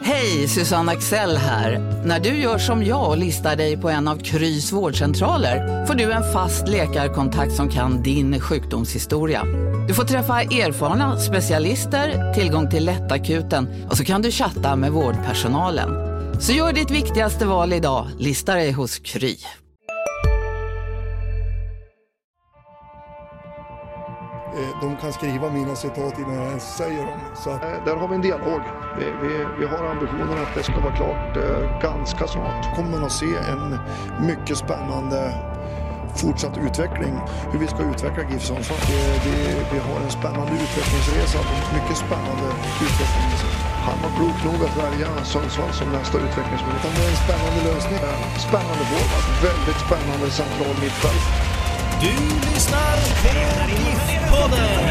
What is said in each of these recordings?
Hej, Susanne Axel här. När du gör som jag och listar dig på en av Krys vårdcentraler får du en fast läkarkontakt som kan din sjukdomshistoria. Du får träffa erfarna specialister, tillgång till lättakuten och så kan du chatta med vårdpersonalen. Så gör ditt viktigaste val idag, lista dig hos Kry. De kan skriva mina citat innan jag ens säger dem. Så att... Där har vi en dialog. Vi har ambitionen att det ska vara klart ganska snart. Kommer man att se en mycket spännande fortsatt utveckling. Hur vi ska utveckla GIF Sundsvall. Vi har en spännande utvecklingsresa. Mycket spännande utvecklingsresa. Han var klok nog att välja Sundsvall som nästa utvecklingsminister. Det är en spännande lösning. Spännande forward. Väldigt spännande central mittfält. Du lyssnar på GIF-podden.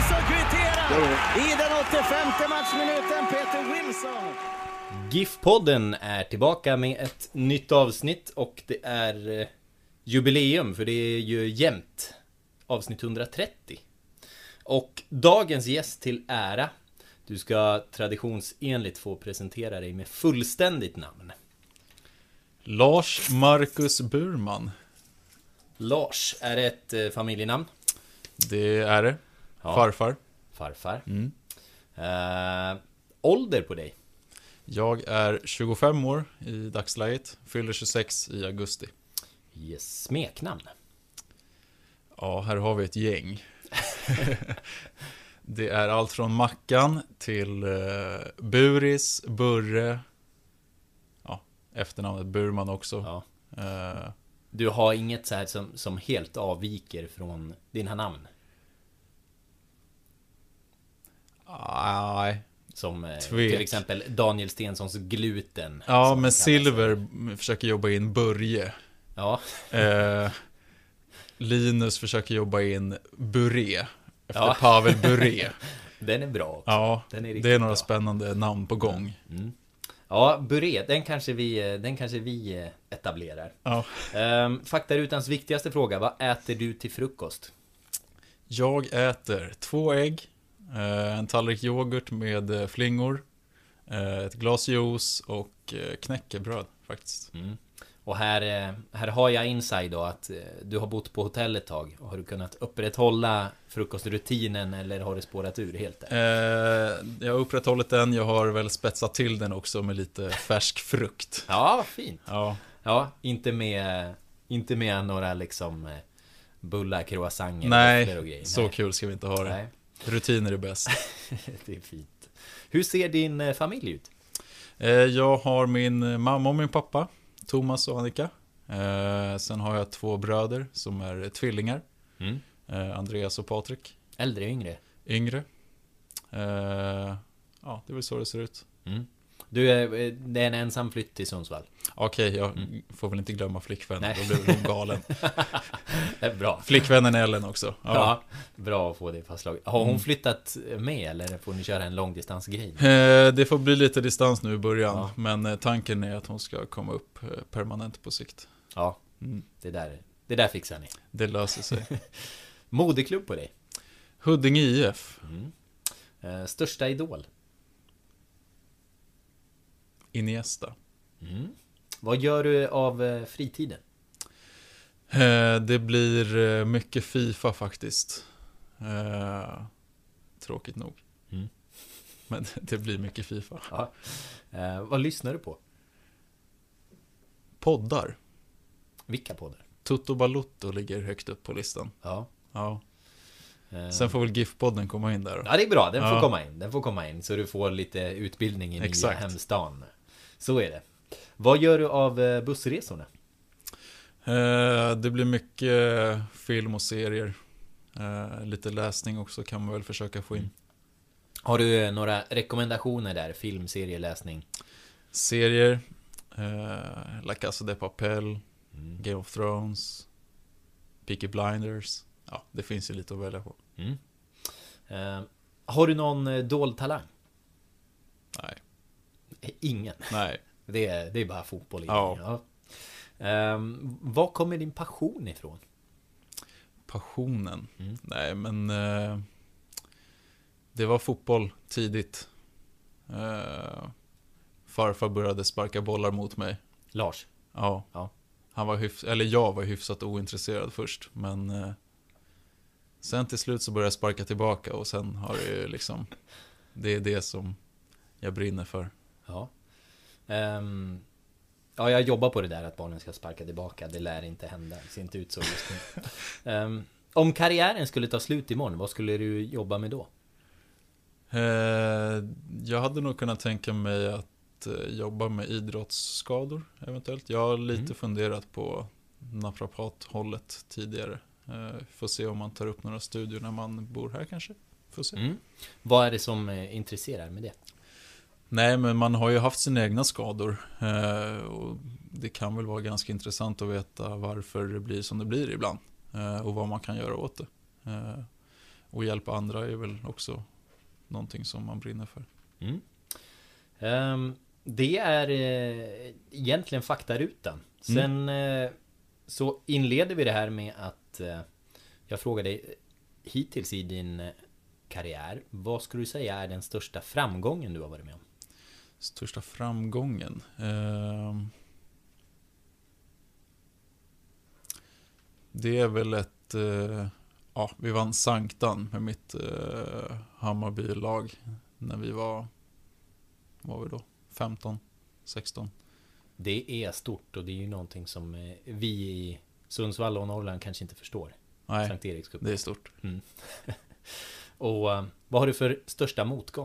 I den 85:e matchminuten, Peter Wilson. GIF-podden är tillbaka med ett nytt avsnitt och det är jubileum, för det är ju jämnt avsnitt 130. Och dagens gäst till ära, du ska traditionsenligt få presentera dig med fullständigt namn. Lars Marcus Burman. Lars, är det ett familjenamn? Det är det. Ja. Farfar. Farfar. Ålder på dig? Jag är 25 år i dagsläget. Fyller 26 i augusti. Yes. Smeknamn? Ja, här har vi ett gäng. Det är allt från Mackan till Buris, Burre. Ja, efternamnet Burman också. Ja. Du har inget så här som helt avviker från dina namn? Nej. Som till exempel Daniel Stenssons Gluten. Ja, men Silver försöker jobba in Börje. Ja. Linus försöker jobba in Buré. Efter Pavel Buré. Den är bra också. Ja, det är några spännande namn på gång. Mm. Ja, Buré, den kanske vi etablerar. Ja. Faktarutans viktigaste fråga, vad äter du till frukost? Jag äter 2 ägg, en tallrik yoghurt med flingor, ett glas juice och knäckebröd faktiskt. Mm. Och här har jag inside då att du har bott på hotell ett tag. Har du kunnat upprätthålla frukostrutinen eller har det spårat ur helt där? Jag har upprätthållit den, jag har väl spetsat till den också med lite färsk frukt. Ja, fint. Ja, inte med några liksom bullar, croissanter. Nej, och grejer. så kul ska vi inte ha det. Nej. Rutiner är bäst. Det är fint. Hur ser din familj ut? Jag har min mamma och min pappa, Thomas och Annika. Sen har jag 2 bröder som är tvillingar. Andreas och Patrik. Äldre och yngre? Yngre. Ja, det är väl så det ser ut. Det är en ensam flytt till Sundsvall. Okej, jag får väl inte glömma flickvännen. Då blir hon galen. Det är bra. Flickvännen Ellen också. Ja, bra att få det fastslaget. Har hon flyttat med eller får ni köra en långdistansgrej? Det får bli lite distans nu i början. Men tanken är att hon ska komma upp permanent på sikt. Ja, det där fixar ni. Det löser sig. Modeklubb på dig? Huddinge IF. Största idol? Iniesta. Vad gör du av fritiden? Det blir mycket FIFA faktiskt. Tråkigt nog. Men det blir mycket FIFA. Ja. Vad lyssnar du på? Poddar. Vilka poddar? Toto Balotto ligger högt upp på listan. Ja. Sen får väl GIF-podden komma in där. Ja, det är bra. Den får komma in. Så du får lite utbildning i nya hemstan. Så är det. Vad gör du av bussresorna? Det blir mycket film och serier. Lite läsning också kan man väl försöka få in. Har du några rekommendationer där? Film, serie, läsning? Serier. La Casa de Papel. Game of Thrones. Peaky Blinders. Ja, det finns ju lite att välja på. Har du någon dold talang? Nej. Ingen? Nej. Det är bara fotboll. Ja. Var kommer din passion ifrån? Passionen? Nej, men det var fotboll tidigt. farfar började sparka bollar mot mig. Lars? Ja. Han var jag var hyfsat ointresserad först. Men sen till slut så började jag sparka tillbaka. Och sen har det ju liksom... Det är det som jag brinner för. Ja. Ja, jag jobbar på det där att barnen ska sparka tillbaka. Det lär inte hända. Det ser inte ut så just nu. Om karriären skulle ta slut imorgon, vad skulle du jobba med då? Jag hade nog kunnat tänka mig att jobba med idrottsskador eventuellt. Jag har lite funderat på naprapathållet tidigare. Får se om man tar upp några studier när man bor här kanske. Får se. Vad är det som intresserar med det? Nej, men man har ju haft sina egna skador. Och det kan väl vara ganska intressant att veta varför det blir som det blir ibland. Och vad man kan göra åt det. Och hjälpa andra är väl också någonting som man brinner för. Det är egentligen faktarutan. Sen så inleder vi det här med att jag frågar dig hittills i din karriär, vad skulle du säga är den största framgången du har varit med om? Största framgången? Det är väl ett... vi vann Sanktan med mitt Hammarby-lag när vi var vi då? 15, 16. Det är stort och det är ju någonting som vi i Sundsvall och Norrland kanske inte förstår. Nej, Sankt Erikscup. det är stort. Och vad har du för största motgång?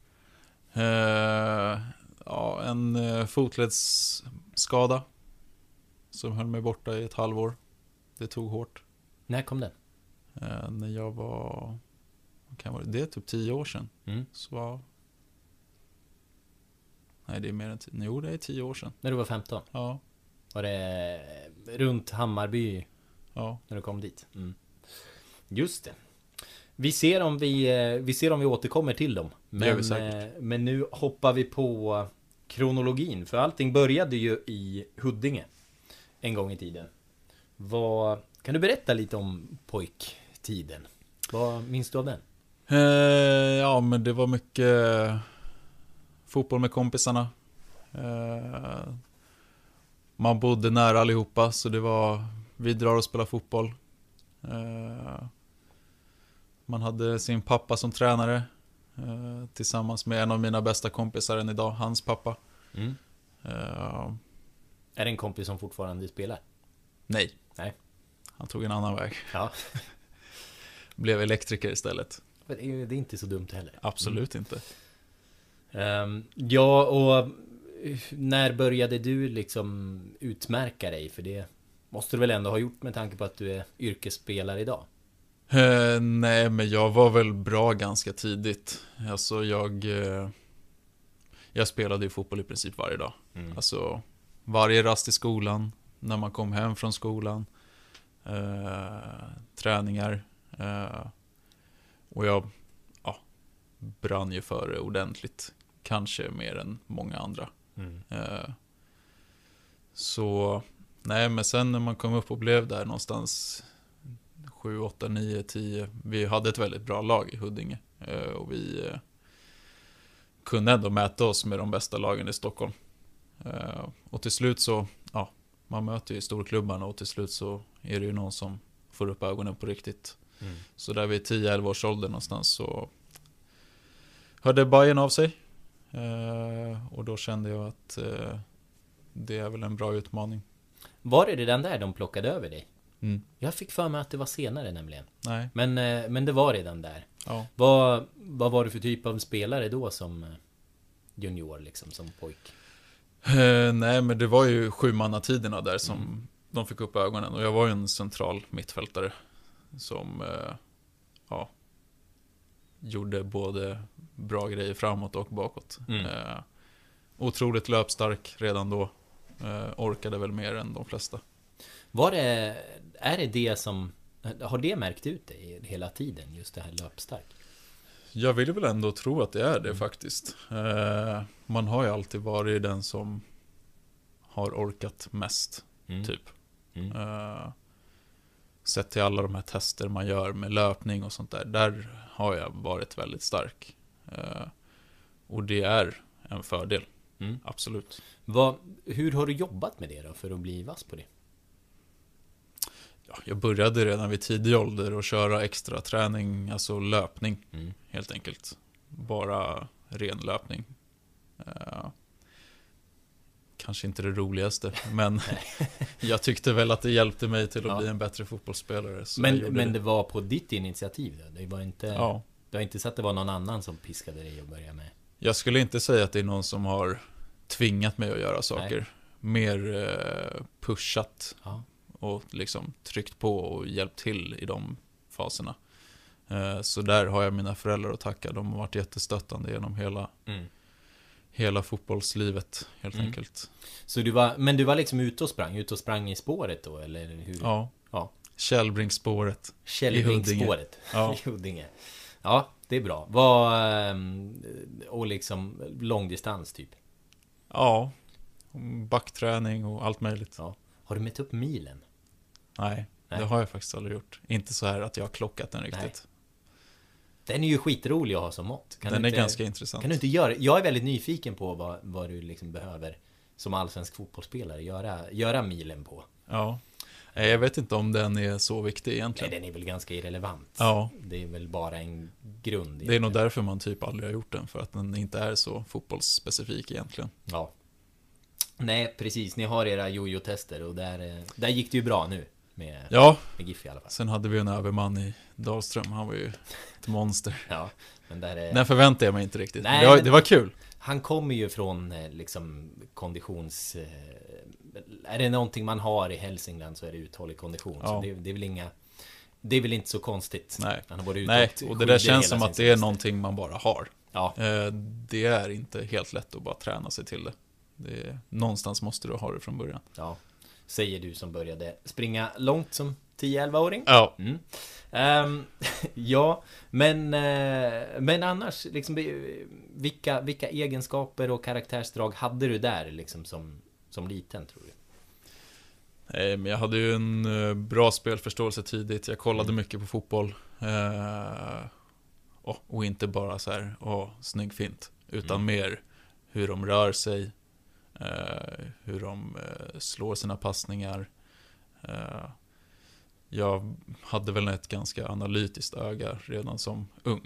En fotledsskada som höll mig borta i ett halvår. Det tog hårt. När kom den? När jag var... Det är typ 10 år sedan. Så nej, det är mer än 10. Jo, det är 10 år sedan. När du var 15? Ja. Var det runt Hammarby? Ja. När du kom dit? Just det. Vi ser om vi återkommer till dem. Men nu hoppar vi på kronologin. För allting började ju i Huddinge en gång i tiden. Kan du berätta lite om pojktiden? Vad minns du av den? Ja, men det var mycket fotboll med kompisarna. Man bodde nära allihopa, så det var vi drar och spelar fotboll. Man hade sin pappa som tränare tillsammans med en av mina bästa kompisar än idag, hans pappa. Är det en kompis som fortfarande spelar? Nej. Han tog en annan väg. Ja. Blev elektriker istället. Det är inte så dumt heller. Absolut inte. Ja, och när började du liksom utmärka dig? För det måste du väl ändå ha gjort med tanke på att du är yrkesspelare idag? Nej, men jag var väl bra ganska tidigt. Alltså jag spelade ju fotboll i princip varje dag. Alltså varje rast i skolan, när man kom hem från skolan, träningar, och jag brann ju för det ordentligt. Kanske mer än många andra. Så nej, men sen när man kom upp och blev där någonstans 7, 8, 9, 10. Vi hade ett väldigt bra lag i Huddinge. Och vi kunde ändå mäta oss med de bästa lagen i Stockholm. Och till slut så, man möter ju storklubbarna och till slut så är det ju någon som får upp ögonen på riktigt. Så där vid 10-11 års ålder någonstans så hörde Bayern av sig. Och då kände jag att det är väl en bra utmaning. Var det redan där de plockade över dig? Jag fick för mig att det var senare nämligen. Nej. Men det var redan där. Ja. Vad var du för typ av spelare då som junior liksom, som pojk? Nej, men det var ju 7-mannatiderna där som de fick upp ögonen. Och jag var ju en central mittfältare som gjorde både bra grejer framåt och bakåt. Otroligt löpstark redan då. Orkade väl mer än de flesta. Är det som har det märkt ut dig hela tiden, just det här löpstark? Jag vill väl ändå tro att det är det faktiskt. Man har ju alltid varit den som har orkat mest, typ. Sett till alla de här tester man gör med löpning och sånt där har jag varit väldigt stark. Och det är en fördel. Absolut. Hur har du jobbat med det då för att bli vass på det? Ja, jag började redan vid tidig ålder att köra extra träning, alltså löpning helt enkelt. Bara ren löpning. Kanske inte det roligaste, men jag tyckte väl att det hjälpte mig till att bli en bättre fotbollsspelare. Men det var på ditt initiativ då? Det var inte, det var inte så att det var någon annan som piskade dig att börja med? Jag skulle inte säga att det är någon som har tvingat mig att göra saker. Nej. Mer pushat och liksom tryckt på och hjälpt till i de faserna. Så där har jag mina föräldrar att tacka. De har varit jättestöttande genom hela fotbollslivet helt enkelt. Så du var liksom ute och sprang i spåret då, eller hur? Ja. Källbringsspåret. Källbringsspåret i Huddinge. Ja, det är bra. Och liksom långdistans typ. Ja. Backträning och allt möjligt. Ja. Har du mätt upp milen? Nej, det har jag faktiskt aldrig gjort. Inte så här att jag har klockat den riktigt. Nej. Den är ju skitrolig att ha som mått. Den är ganska intressant. Kan du inte göra? Jag är väldigt nyfiken på vad du liksom behöver som allsvensk fotbollsspelare göra milen på. Ja. Jag vet inte om den är så viktig egentligen. Nej, den är väl ganska irrelevant. Ja. Det är väl bara en grund egentligen. Det är nog därför man typ aldrig har gjort den. För att den inte är så fotbollsspecifik egentligen. Ja. Nej, precis. Ni har era jojo-tester och där gick det ju bra nu. Med GIF i alla fall. Sen hade vi en överman i Dahlström. Han var ju ett monster. Ja, men den förväntade jag mig inte riktigt. Nej, det var kul. Han kommer ju från liksom konditions... Är det någonting man har i Hälsingland så är det uthållig kondition. Ja. Så det är väl inte så konstigt. Nej, han har varit Nej och det där känns som att det är någonting man bara har. Ja. Det är inte helt lätt att bara träna sig till det. Någonstans måste du ha det från början. Ja. Säger du som började springa långt som 10-11-åring. Ja. Ja, men annars liksom, vilka egenskaper och karaktärsdrag hade du där liksom som liten, tror du? Men jag hade ju en bra spelförståelse tidigt. Jag kollade mycket på fotboll. Och inte bara så här, snygg fint. Utan mer hur de rör sig. Hur de slår sina passningar. Jag hade väl ett ganska analytiskt öga redan som ung.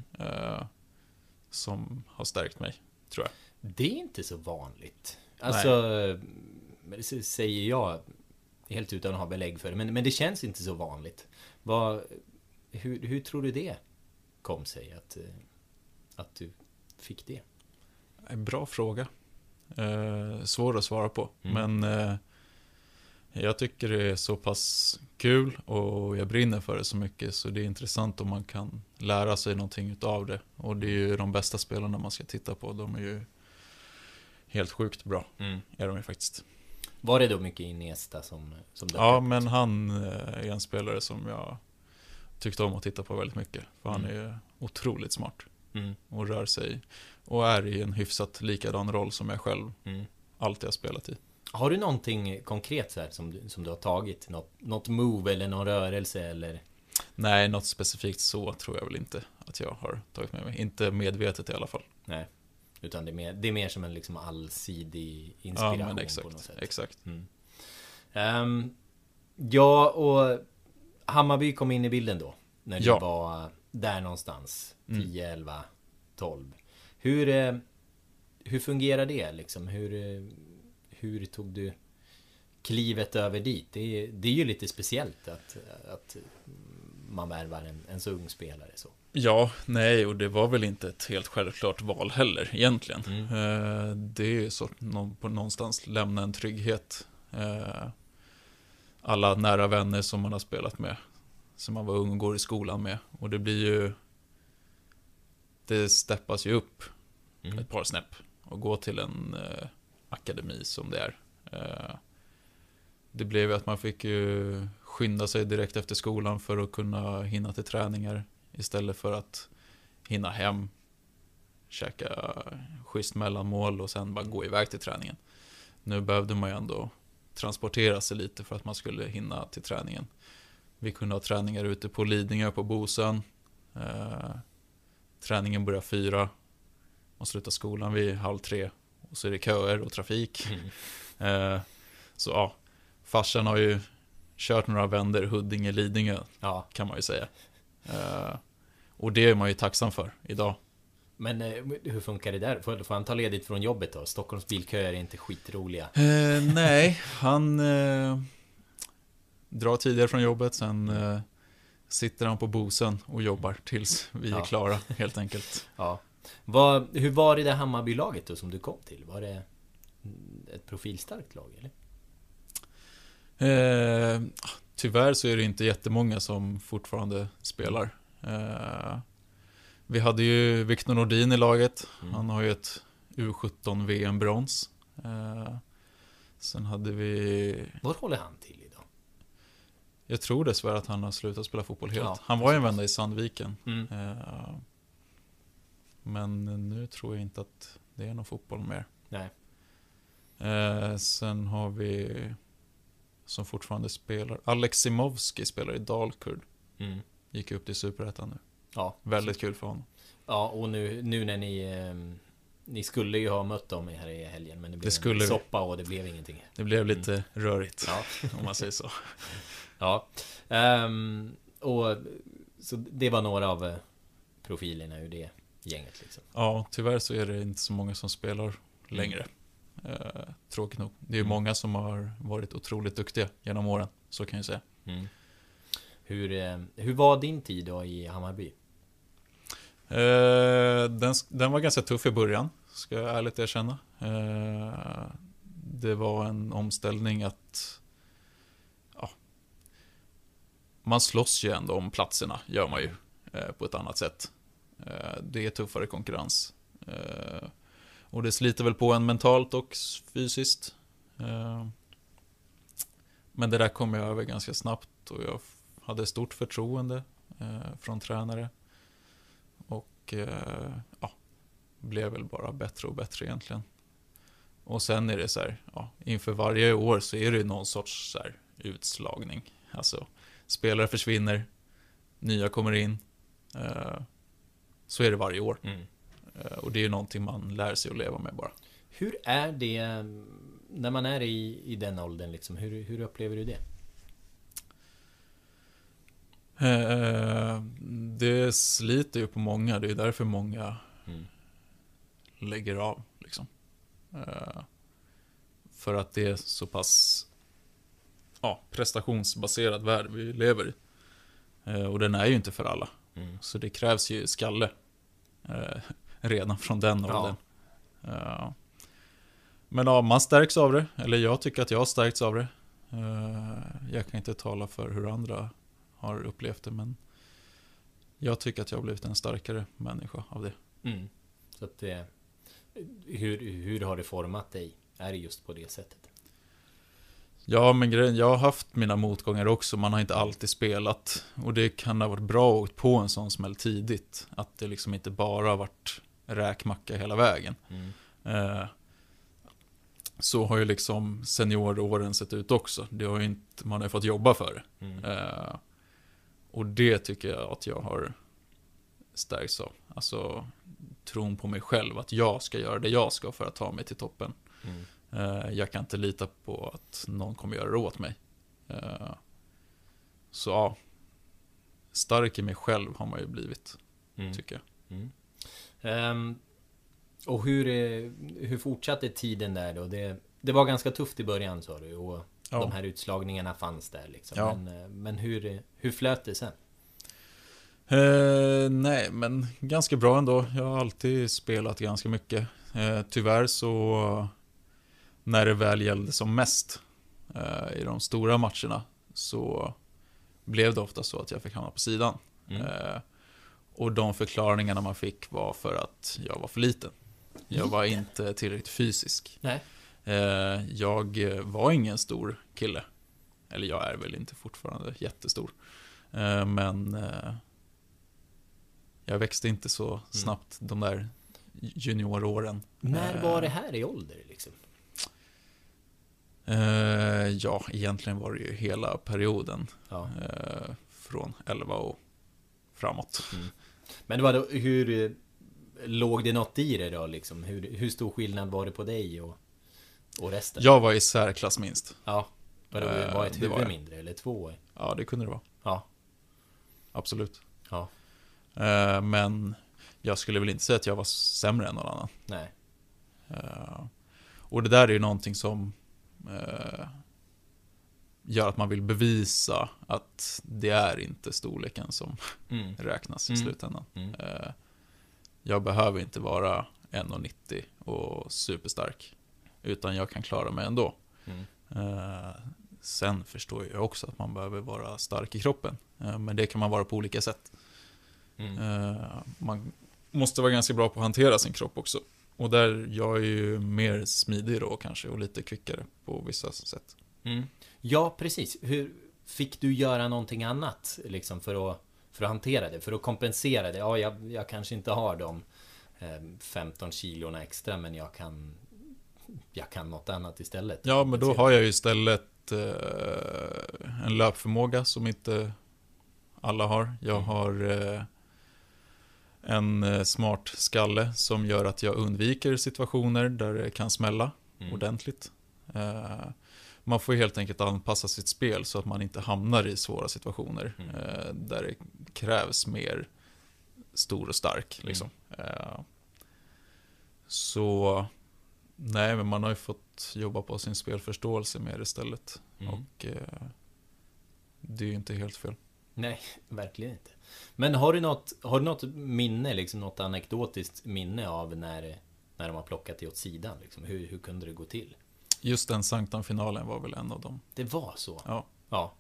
Som har stärkt mig, tror jag. Det är inte så vanligt. Alltså, det säger jag helt utan att ha belägg för det. Men det känns inte så vanligt. Hur tror du det kom sig att du fick det? En bra fråga. Svår att svara på. Men jag tycker det är så pass kul och jag brinner för det så mycket, så det är intressant om man kan lära sig någonting utav det. Och det är ju de bästa spelarna man ska titta på. De är ju helt sjukt bra. Är de ju faktiskt. Var det då mycket Iniesta som Ja, men han är en spelare som jag tyckte om att titta på väldigt mycket. För han är ju otroligt smart. Och rör sig och är i en hyfsat likadan roll som jag själv alltid har spelat i. Har du någonting konkret så här som du har tagit? Något move eller någon rörelse eller? Nej, något specifikt så tror jag väl inte att jag har tagit med mig. Inte medvetet i alla fall. Nej, utan det är mer som en liksom allsidig inspiration. Ja, men exakt, på något sätt. Exakt. Ja, och Hammarby kom in i bilden då. När du var där någonstans. 10, 11, 12. Hur fungerar det liksom? Hur tog du klivet över dit? Det är ju lite speciellt att man värvar en så ung spelare så. Ja, nej, och det var väl inte ett helt självklart val heller egentligen. Det är ju så på någonstans lämna en trygghet. Alla nära vänner som man har spelat med, som man var ung och går i skolan med. Och det blir ju, det steppas ju upp ett par snäpp och gå till en akademi som det är. Det blev ju att man fick ju skynda sig direkt efter skolan för att kunna hinna till träningar istället för att hinna hem, käka schysst mellanmål och sen bara gå iväg till träningen. Nu behövde man ju ändå transportera sig lite för att man skulle hinna till träningen. Vi kunde ha träningar ute på Lidingö på Bosön. Träningen börjar 4 och slutar skolan vid 2:30. och så är det köer och trafik. Så ja, farsan har ju kört några vänder Huddinge-Lidingö, kan man ju säga. Och det är man ju tacksam för idag. Men hur funkar det där? Får han ta ledigt från jobbet då? Stockholms bilköer är inte skitroliga. Nej, han drar tidigare från jobbet, sen sitter han på Bosön och jobbar tills vi är klara, helt enkelt. Ja. Hur var det Hammarby-laget då som du kom till? Var det ett profilstarkt lag, eller? Tyvärr så är det inte jättemånga som fortfarande spelar. Vi hade ju Victor Nordin i laget. Han har ju ett U17 VM-brons. Sen hade vi... Var håller han till idag? Jag tror dessvärre att han har slutat spela fotboll helt. Han var ju en vända i Sandviken. Men nu tror jag inte att det är någon fotboll mer. Nej. Sen har vi som fortfarande spelar Alex Simovski spelar i Dalkurd. Gick upp till Superettan nu. Ja. Väldigt kul för honom. Ja, och nu när ni skulle ju ha mött dem här i helgen, men det blev en soppa och det blev ingenting. Det blev lite rörigt, om man säger så. Ja. Och så det var några av profilerna ur det gänget liksom. Ja, tyvärr så är det inte så många som spelar längre. Tråkigt nog. Det är ju många som har varit otroligt duktiga genom åren, så kan jag säga. Hur var din tid då i Hammarby? Den var ganska tuff i början, ska jag ärligt erkänna. Det var en omställning att man slåss ju ändå om platserna, gör man ju på ett annat sätt. Det är tuffare konkurrens. Och det sliter väl på en mentalt och fysiskt. Men det där kom jag över ganska snabbt och jag hade stort förtroende från tränare. Och blev väl bara bättre och bättre egentligen. Och sen är det så här, inför varje år så är det någon sorts så här utslagning. Alltså, spelare försvinner, nya kommer in. Så är det varje år. Och det är ju någonting man lär sig att leva med bara. Hur är det när man är i den åldern liksom? Hur upplever du det? Det sliter ju på många. Det är därför många lägger av liksom. För att det är så pass prestationsbaserad värld vi lever i. Och den är ju inte för alla. Så det krävs ju skalle redan från den åldern. Men man stärks av det. Eller jag tycker att jag har stärkts av det. Jag kan inte tala för hur andra har upplevt det, men jag tycker att jag har blivit en starkare människa av det. Så att hur har det format dig? Är det just på det sättet? Ja, men jag har haft mina motgångar också. Man har inte alltid spelat. Och det kan ha varit bra att åka på en sån smäll tidigt. Att det liksom inte bara har varit räkmacka hela vägen. Så har ju liksom senioråren sett ut också. Det har ju inte, man har ju fått jobba för det. Och det tycker jag att jag har stärkts av. Alltså tron på mig själv. Att jag ska göra det jag ska för att ta mig till toppen. Jag kan inte lita på att någon kommer göra det åt mig. Så stark i mig själv har man ju blivit, tycker jag. Och hur fortsatte tiden där då? Det var ganska tufft i början, sa du, och de här utslagningarna fanns där liksom. Men hur flöt det sen? Nej, men ganska bra ändå. Jag har alltid spelat ganska mycket. Tyvärr så när det väl gällde som mest i de stora matcherna så blev det ofta så att jag fick hamna på sidan. Och de förklaringarna man fick var för att jag var för liten. Jag var inte tillräckligt fysisk. Nej. Jag var ingen stor kille. Eller jag är väl inte fortfarande jättestor. Men jag växte inte så snabbt de där junioråren. När var det här i ålder liksom? Ja, egentligen var det ju hela perioden. Från 11 och framåt. Men det var då, låg det något i det då liksom? Hur stor skillnad var det på dig och resten? Jag var i särklass minst. Ja, var ett det huvud var jag. mindre eller 2? Ja, det kunde det vara. Ja. Absolut. Ja. Men jag skulle väl inte säga att jag var sämre än någon annan. Nej. Och det där är ju någonting som gör att man vill bevisa att det är inte storleken som räknas i slutändan. Jag behöver inte vara 1,90 och superstark, utan jag kan klara mig ändå. Sen förstår jag också att man behöver vara stark i kroppen, men det kan man vara på olika sätt. Man måste vara ganska bra på att hantera sin kropp också. Och där jag är ju mer smidig då kanske, och lite kvickare på vissa sätt. Ja, precis. Hur fick du göra någonting annat liksom för att hantera det, för att kompensera det? Ja, jag kanske inte har de 15 kilorna extra, men jag kan något annat istället. Ja, men då har jag ju istället en löpförmåga som inte alla har. Jag har en smart skalle som gör att jag undviker situationer där det kan smälla ordentligt. Man får helt enkelt anpassa sitt spel så att man inte hamnar i svåra situationer där det krävs mer stor och stark liksom. Så nej, men man har ju fått jobba på sin spelförståelse mer istället. Och det är ju inte helt fel. Nej, verkligen inte. Men har du något minne, liksom något anekdotiskt minne av när de har plockat dig åt sidan liksom? Hur kunde det gå till? Just den Sanktan-finalen var väl en av dem. Det var så? Ja.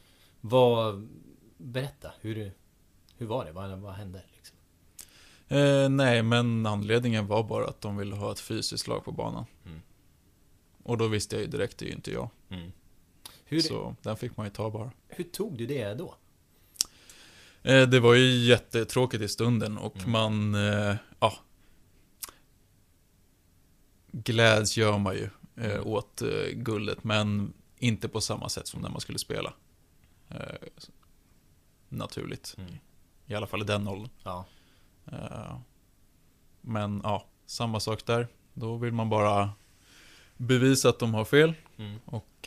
Berätta, hur var det? Vad hände liksom? Nej, men anledningen var bara att de ville ha ett fysiskt lag på banan. Och då visste jag ju direkt, det är ju inte jag. Så den fick man ju ta bara. Hur tog du det då? Det var ju jättetråkigt i stunden och man, gläds gör man ju åt guldet, men inte på samma sätt som när man skulle spela. Naturligt. I alla fall i den åldern. Ja. Men ja, samma sak där. Då vill man bara bevisa att de har fel. Och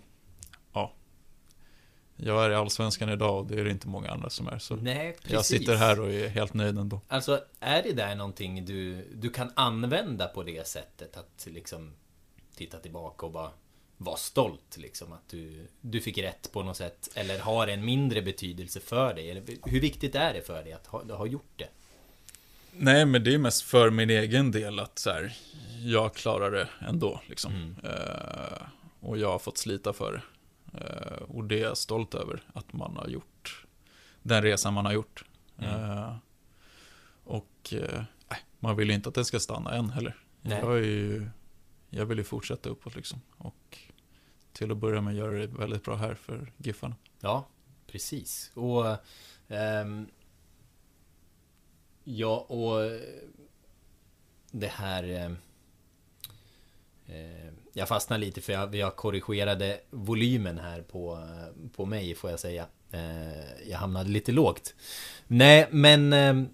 jag är i Allsvenskan idag och det är det inte många andra som är. Så Nej, precis. jag sitter här och är helt nöjd ändå. Alltså, är det där någonting du kan använda på det sättet? Att liksom titta tillbaka och bara vara stolt liksom, att du fick rätt på något sätt? Eller har en mindre betydelse för dig? Eller hur viktigt är det för dig att ha gjort det? Nej, men det är mest för min egen del att så här, jag klarar det ändå liksom. Och jag har fått slita för det. Och det är jag stolt över, att man har gjort den resan man har gjort. Och man vill ju inte att det ska stanna än heller. Jag vill ju fortsätta uppåt liksom. Och till att börja med göra det väldigt bra här för Giffarna. Ja, precis. Och det här jag fastnar lite för jag korrigerade volymen här på mig, får jag säga. Jag hamnade lite lågt. Nej, men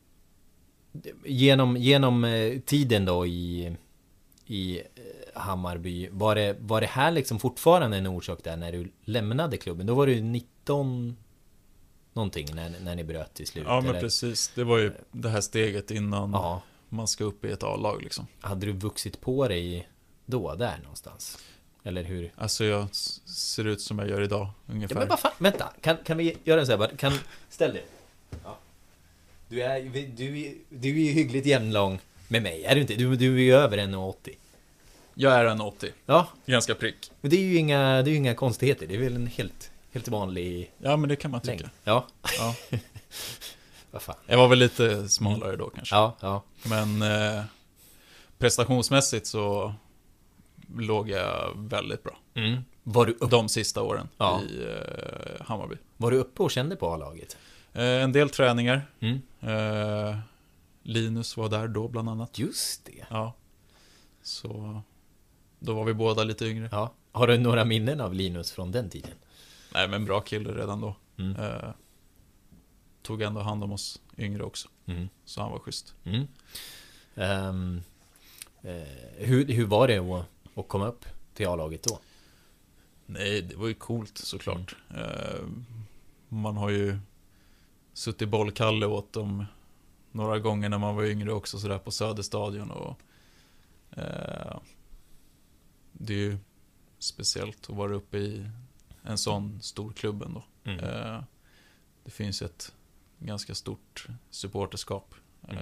genom tiden då i Hammarby, var det här liksom fortfarande en orsak där när du lämnade klubben? Då var du 19 någonting när ni bröt till slut. Ja, men eller? Precis. Det var ju det här steget innan man ska upp i ett A-lag liksom. Hade du vuxit på dig då, där någonstans? Eller hur? Alltså jag ser ut som jag gör idag ungefär. Ja, men vad fan, vänta, kan vi göra en så här? Ställ dig. Ja. Du är ju hyggligt jämnlång med mig, är du inte? Du är ju över 1,80. Jag är 1,80. Ja. Ganska prick. Men det är ju inga konstigheter. Det är väl en helt vanlig... Ja, men det kan man tycka. Längd. Ja. Vad fan. Jag var väl lite smalare då kanske. Ja. Men prestationsmässigt så låg jag väldigt bra. Var du de sista åren i Hammarby. Var du uppe och kände på A-laget? En del träningar. Linus var där då bland annat. Just det. Ja. Så då var vi båda lite yngre. Ja. Har du några minnen av Linus från den tiden? Nej, men bra kille redan då. Tog ändå hand om oss yngre också. Så han var schysst. Hur var det att komma upp till A-laget då? Nej, det var ju coolt såklart. Man har ju suttit bollkalle åt dem några gånger när man var yngre också, så där på Söderstadion, och det är ju speciellt att vara uppe i en sån stor klubb ändå. Det finns ett ganska stort supporterskap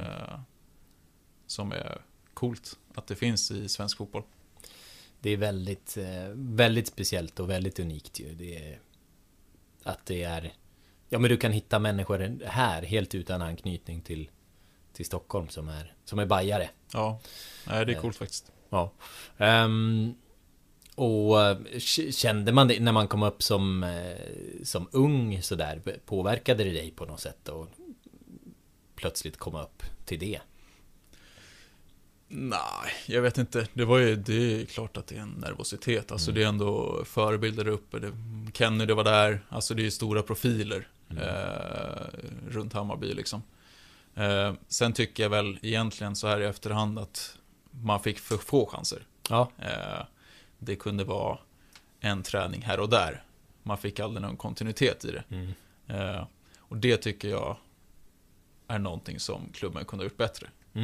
som är coolt att det finns i svensk fotboll. Det är väldigt, väldigt speciellt och väldigt unikt ju. Det är ja, men du kan hitta människor här helt utan anknytning till Stockholm som är bajare. Ja, nej, det är coolt faktiskt. Ja. Och kände man det när man kom upp som ung så där, påverkade det dig på något sätt och plötsligt komma upp till det? Nej, jag vet inte. Det är klart att det är en nervositet. Alltså det är ändå förebilder uppe. Kenny, det var där. Alltså det är stora profiler runt Hammarby liksom. Sen tycker jag väl egentligen så här i efterhand att man fick för få chanser. Ja. Det kunde vara en träning här och där. Man fick aldrig någon kontinuitet i det. Och det tycker jag är någonting som klubben kunde ha gjort bättre.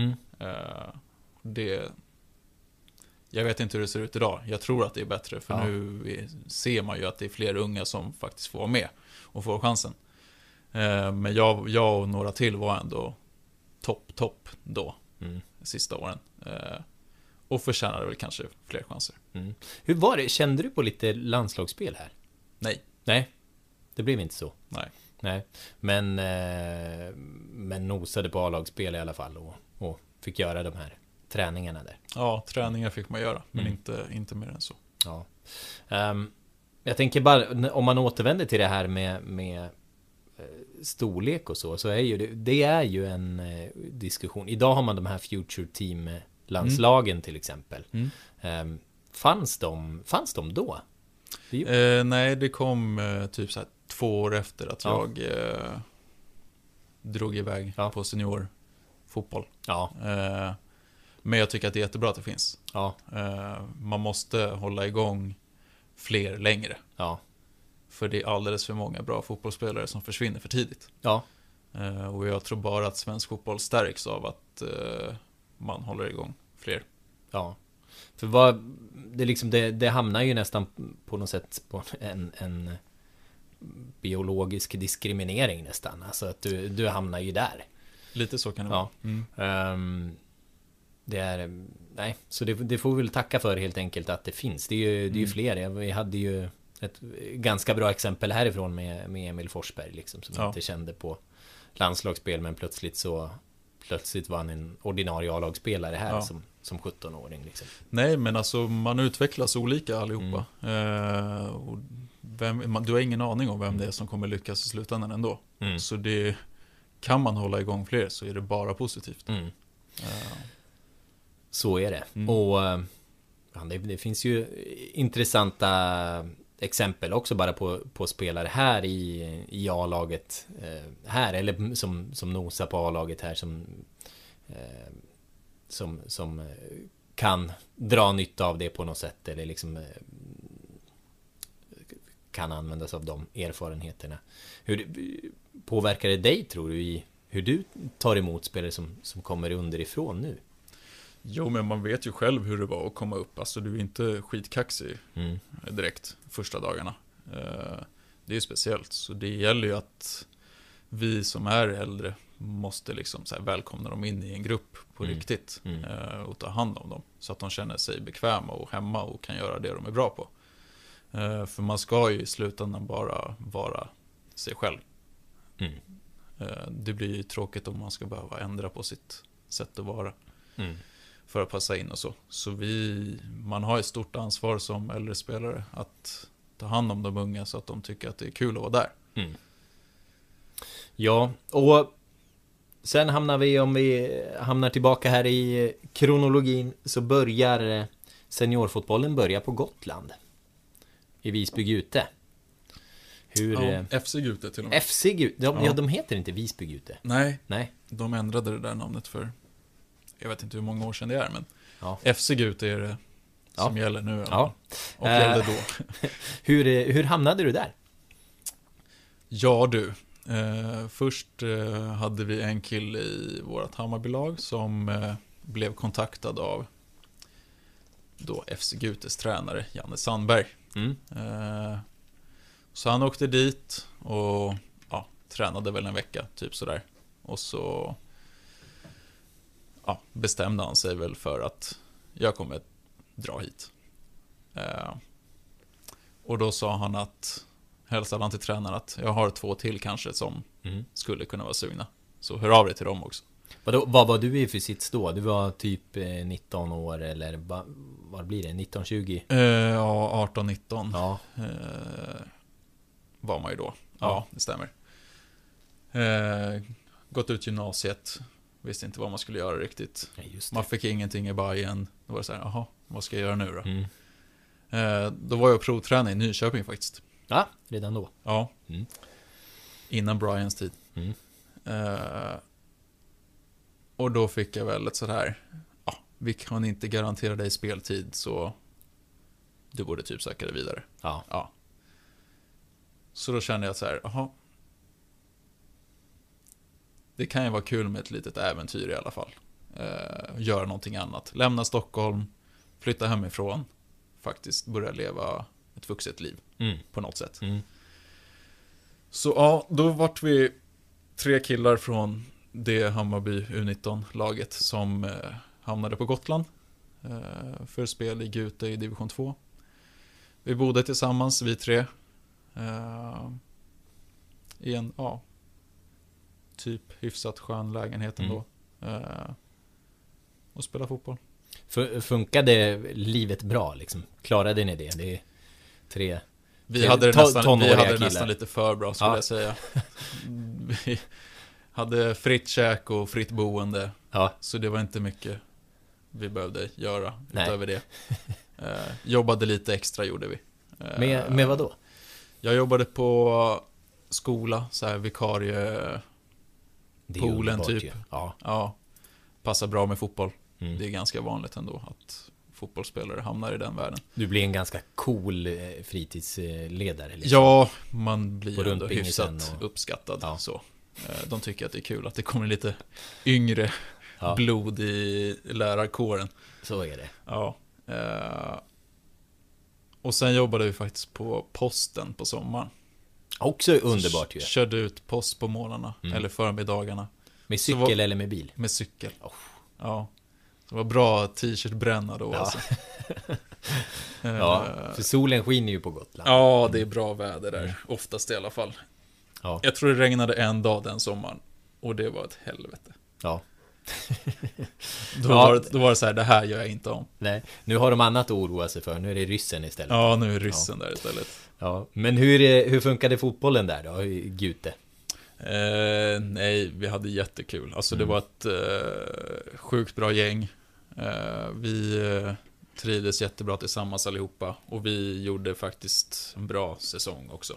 Jag vet inte hur det ser ut idag. Jag tror att det är bättre, för nu ser man ju att det är fler unga som faktiskt får vara med och får chansen. Men jag och några till var ändå topp då sista åren. Och förtjänade väl kanske fler chanser. Hur var det? Kände du på lite landslagsspel här? Nej, det blev inte så. Nej. Men nosade på A-lagsspel i alla fall och fick göra de här träningarna där. Ja, träningar fick man göra, men inte mer än så. Ja. Jag tänker bara, om man återvänder till det här med storlek och så är ju det är ju en diskussion. Idag har man de här Future Team-landslagen till exempel. Fanns de då? Nej, det kom typ så här 2 år efter att jag drog iväg på seniorfotboll. Men jag tycker att det är jättebra att det finns. Man måste hålla igång fler längre. För det är alldeles för många bra fotbollsspelare som försvinner för tidigt. Och jag tror bara att svensk fotboll stärks av att man håller igång fler. För det hamnar ju nästan på något sätt på en biologisk diskriminering nästan. Alltså att du hamnar ju där. Lite så kan det vara. Det är så det får vi väl tacka för helt enkelt att det finns. Det är ju fler. Vi hade ju ett ganska bra exempel härifrån med Emil Forsberg liksom, som inte kände på landslagsspel, men plötsligt var han en ordinarie A-lagsspelare här som 17-åring liksom. Nej, men alltså man utvecklas olika allihopa. Och du har ingen aning om vem det är som kommer lyckas i slutändan ändå. Så det kan man hålla igång fler, så är det bara positivt. Så är det. Och det finns ju intressanta exempel också bara på spelare här i A-laget här, eller som nosar på A-laget här, som kan dra nytta av det på något sätt, eller liksom kan användas av de erfarenheterna. Hur påverkar det dig, tror du, i hur du tar emot spelare som kommer underifrån nu? Jo, men man vet ju själv hur det var att komma upp. Alltså du är inte skitkaxig direkt första dagarna. Det är ju speciellt. Så det gäller ju att vi som är äldre måste liksom så här välkomna dem in i en grupp på riktigt. Och ta hand om dem. Så att de känner sig bekväma och hemma och kan göra det de är bra på. För man ska ju i slutändan bara vara sig själv. Det blir ju tråkigt om man ska behöva ändra på sitt sätt att vara. För att passa in och så. Så man har ett stort ansvar som äldre spelare att ta hand om de unga så att de tycker att det är kul att vara där. Ja, och sen om vi hamnar tillbaka här i kronologin, så börjar seniorfotbollen på Gotland. I Visby Gute. FC Gute till och med. FC Gute, de heter inte Visby Gute. Nej, de ändrade det där namnet för, jag vet inte hur många år sedan det är, men FC Gute är det som gäller nu. Ja. Och gällde då. Hur hamnade du där? Ja du, först hade vi en kille i vårt Hammarbylag som blev kontaktad av då FC Gutes tränare Janne Sandberg. Så han åkte dit och tränade väl en vecka, typ sådär. Och så bestämde han sig väl för att jag kommer dra hit. Och då sa han att, hälsade han till tränaren att jag har 2 till kanske som skulle kunna vara sugna. Så hör av dig till dem också. Vad var du i för sitt då? Du var typ 19 år eller vad blir det? 19-20? Ja, 18-19 var man ju då. Ja, det stämmer. Gått ut gymnasiet. Visste inte vad man skulle göra riktigt. Man fick ingenting i Bayern. Då var det så här, jaha, vad ska jag göra nu då? Då var jag provtränare i Nyköping faktiskt. Ja, redan då? Ja. Innan Brians tid. Och då fick jag väl ett sådär, vi kan inte garantera dig speltid, så du borde typ söka dig vidare. Ja. Så då kände jag så här, det kan ju vara kul med ett litet äventyr i alla fall. Göra någonting annat. Lämna Stockholm, flytta hemifrån, faktiskt börja leva ett vuxet liv på något sätt. Så då vart vi 3 killar från det Hammarby U19-laget som hamnade på Gotland för spel i Gute i division 2. Vi bodde tillsammans, vi 3, i en typ hyfsat skön lägenhet ändå, och spela fotboll. Funkade livet bra liksom? Klarade ni det? Det är 3 vi hade det nästan lite för bra, skulle jag säga. Vi hade fritt käk och fritt boende. Så det var inte mycket vi behövde göra utöver det. Jobbade lite extra gjorde vi. Med vad då? Jag jobbade på skola, så här vikarie, poolen typ. Ja. Passar bra med fotboll. Det är ganska vanligt ändå att fotbollsspelare hamnar i den världen. Du blir en ganska cool fritidsledare liksom. Ja, man blir ändå hyfsat uppskattad så. De tycker att det är kul att det kommer lite yngre blod i lärarkåren. Så är det. Ja. Och sen jobbade vi faktiskt på posten på sommaren. Också underbart ju. Körde ut post på morgnarna eller förmiddagarna. Med cykel eller med bil? Med cykel. Ja. Det var bra t-shirt-bränna då alltså. För solen skiner ju på Gotland. Ja, det är bra väder där. Oftast i alla fall. Jag tror det regnade en dag den sommaren. Och det var ett helvete. Då var det så här, det här gör jag inte om. Nej, nu har de annat att oroa sig för. Nu är det ryssen istället. Ja, nu är ryssen där istället. Men hur funkade fotbollen där då, i Gute? Nej, vi hade jättekul. Alltså det var ett sjukt bra gäng. Vi trivdes jättebra tillsammans allihopa. Och vi gjorde faktiskt en bra säsong också.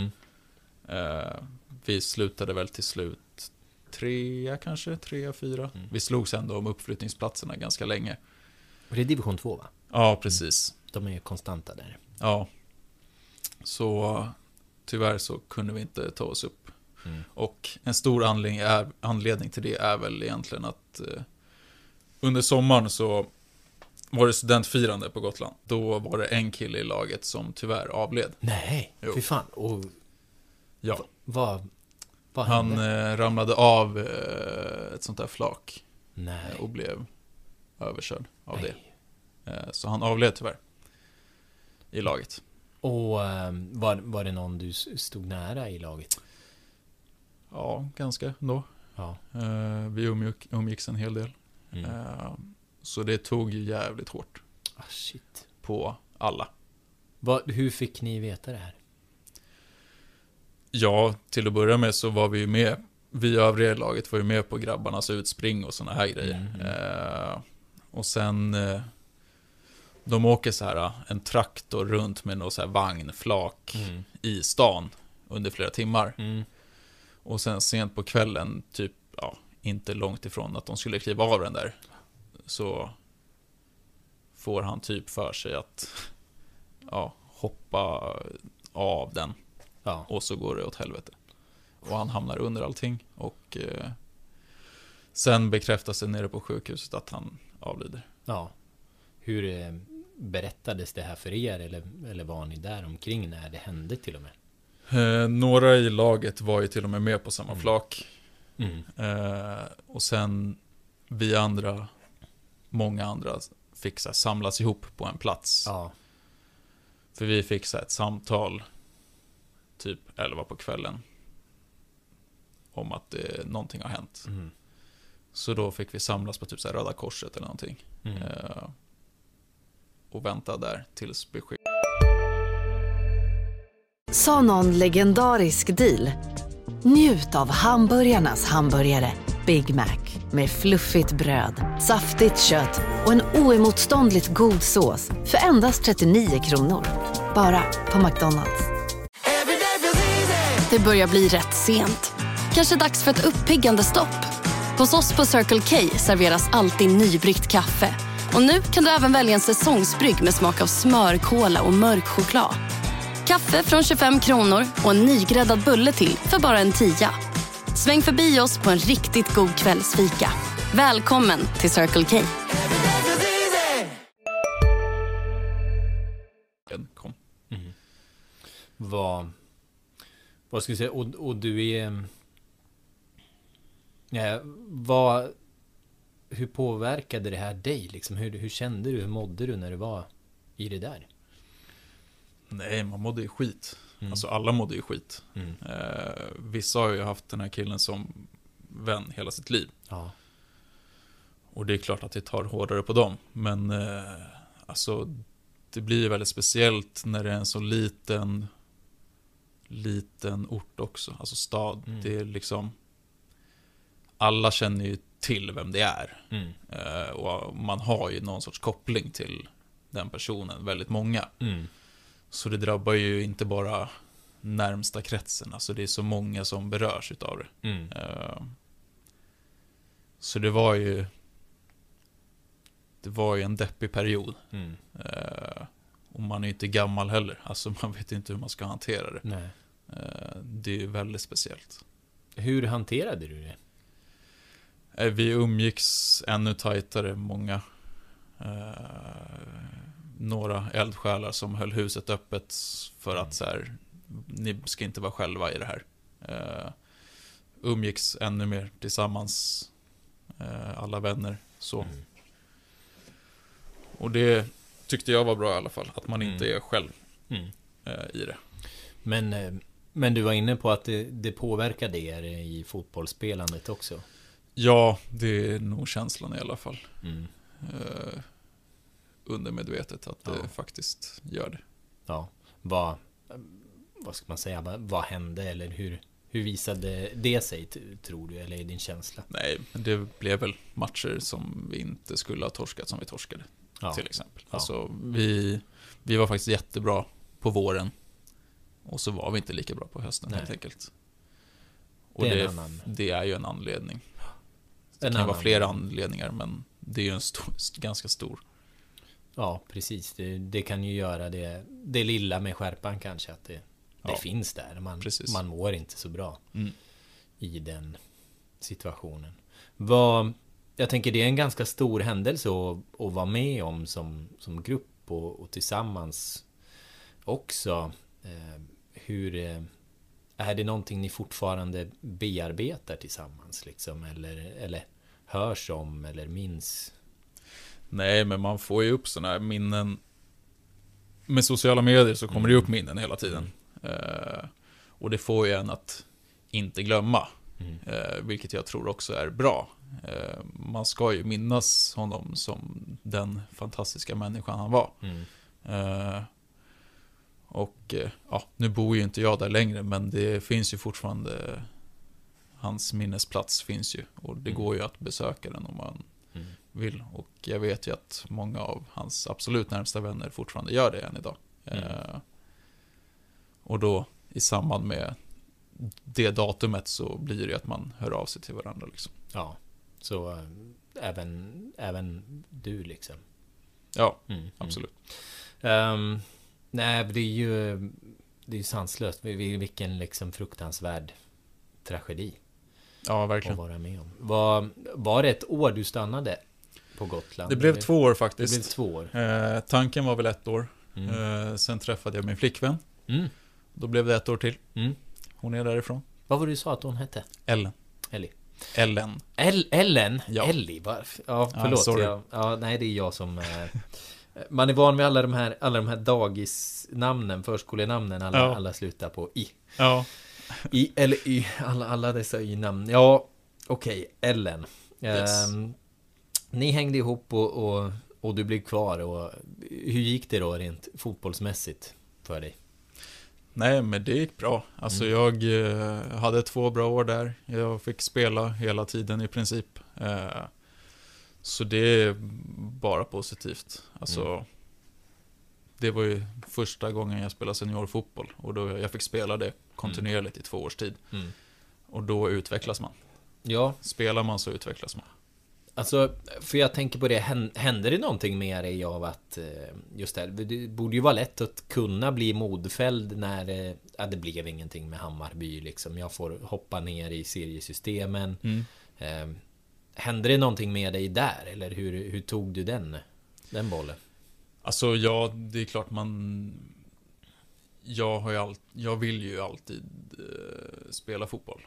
Vi slutade väl till slut 3, 4. Vi slogs ändå om uppflyttningsplatserna ganska länge. Och det är division 2 va? Ja, precis. De är ju konstanta där. Ja. Så tyvärr så kunde vi inte ta oss upp. Och en stor anledning till det är väl egentligen att under sommaren så var det studentfirande på Gotland. Då var det en kille i laget som tyvärr avled. Nej, fy fan. Och vad han ramlade av ett sånt där flak. Nej. Och blev överkörd av det. Så han avled tyvärr i laget. Och var det någon du stod nära i laget? Ja, ganska då. Vi umgicks en hel del. Så det tog ju jävligt hårt. Shit. På alla. Hur fick ni veta det här? Ja, till att börja med så var vi ju med. Vi övriga laget var ju med på grabbarnas utspring och såna här grejer. Och sen de åker så här en traktor runt med någon så här vagnflak i stan under flera timmar. Och sen sent på kvällen, typ, inte långt ifrån att de skulle kliva av den där, så får han typ för sig att hoppa av den. Och så går det åt helvete. Och han hamnar under allting. Och sen bekräftas det nere på sjukhuset att han avlider. Ja. Hur berättades det här för er? Eller var ni där omkring när det hände till och med? Några i laget var ju till och med på samma flak. Och sen vi andra, många andra, fick så här, samlas ihop på en plats. För vi fick så här, ett samtal typ 11 på kvällen om att någonting har hänt. Så då fick vi samlas på typ så här Röda Korset eller någonting. Och vänta där tills besked. Sa någon legendarisk deal? Njut av hamburgarnas hamburgare Big Mac med fluffigt bröd, saftigt kött och en oemotståndligt god sås för endast 39 kronor. Bara på McDonald's. Det börjar bli rätt sent. Kanske dags för ett uppiggande stopp. Hos oss på Circle K serveras alltid nybryggt kaffe. Och nu kan du även välja en säsongsbrygg med smak av smör, kola och mörk choklad. Kaffe från 25 kronor och en nygräddad bulle till för bara en 10. Sväng förbi oss på en riktigt god kvällsfika. Välkommen till Circle K. Kom. Vad ska jag säga? Och du är... hur påverkade det här dig? Liksom? Hur kände du? Hur mådde du när du var i det där? Nej, man mådde ju skit. Alltså alla mådde ju skit. Vissa har ju haft den här killen som vän hela sitt liv. Och det är klart att det tar hårdare på dem. Men alltså det blir väldigt speciellt när det är en så liten ort också. Alltså stad. Det är liksom, alla känner ju till vem det är. Och man har ju någon sorts koppling till den personen. Väldigt många. Så det drabbar ju inte bara närmsta kretsen. Alltså det är så många som berörs utav det. Så det var ju en deppig period. Och man är ju inte gammal heller. Alltså man vet inte hur man ska hantera det. Nej. Det är ju väldigt speciellt. Hur hanterade du det? Vi umgicks ännu tajtare, många. Några eldsjälar som höll huset öppet för att så här, ni ska inte vara själva i det här. Umgicks ännu mer tillsammans, alla vänner så. Och det tyckte jag var bra i alla fall, att man inte är själv i det. Men du var inne på att det påverkade er i fotbollsspelandet också. Ja, det är nog känslan i alla fall. Undermedvetet att det faktiskt gör det. Ja, vad ska man säga, vad hände eller hur visade det sig, tror du, eller är din känsla? Nej, det blev väl matcher som vi inte skulle ha torskat som vi torskade, till exempel. Alltså, vi var faktiskt jättebra på våren och så var vi inte lika bra på hösten. Nej. Helt enkelt. Och det är ju en anledning. Det kan vara flera anledningar, men det är ju en ganska stor. Ja, precis. Det kan ju göra det lilla med skärpan kanske, att det finns där. Man mår inte så bra i den situationen. Jag tänker det är en ganska stor händelse att vara med om som grupp och tillsammans också. Är det någonting ni fortfarande bearbetar tillsammans liksom, eller hörs om eller minns? Nej, men man får ju upp såna här minnen. Med sociala medier så kommer det upp minnen hela tiden. Och det får ju en att inte glömma. Vilket jag tror också är bra. Man ska ju minnas honom som den fantastiska människan han var. Och nu bor ju inte jag där längre, men det finns ju fortfarande, hans minnesplats finns ju, och det går ju att besöka den om man vill. Och jag vet ju att många av hans absolut närmsta vänner fortfarande gör det än idag. Och då i samband med det datumet så blir det att man hör av sig till varandra liksom. Ja, så även du liksom. Ja, absolut. Nej, det är ju sanslöst. Vilken liksom fruktansvärd tragedi. Ja, verkligen. Att vara med om. Var det ett år du stannade på Gotland? Det blev 2 år faktiskt. Det blev 2 år. Tanken var väl 1 år. Sen träffade jag min flickvän. Då blev det 1 år till. Hon är därifrån. Vad var det du sa att hon hette? Ellen. Ellen? Ja. Ellie? Ja, förlåt. Sorry. Nej, det är jag som... Man är van med alla de här dagisnamnen, förskolenamnen, alla slutar på i. Ja. I eller y, alla dessa y-namn. Ja, okej, Ellen. Yes. Ni hängde ihop och du blev kvar. Och hur gick det då rent fotbollsmässigt för dig? Nej, men det gick bra. Alltså jag hade 2 bra år där. Jag fick spela hela tiden i princip. Så det är bara positivt. Alltså, det var ju första gången jag spelade seniorfotboll. Och då jag fick spela det kontinuerligt i 2 års tid. Och då utvecklas man. Ja. Spelar man så utvecklas man. Alltså, för jag tänker på det, hände det någonting med dig av att just det borde ju vara lätt att kunna bli modfälld när det blev ingenting med Hammarby liksom. Jag får hoppa ner i seriesystemen. Hände det någonting med dig där? Eller hur tog du den bollen? Alltså, ja, det är klart jag vill ju alltid spela fotboll.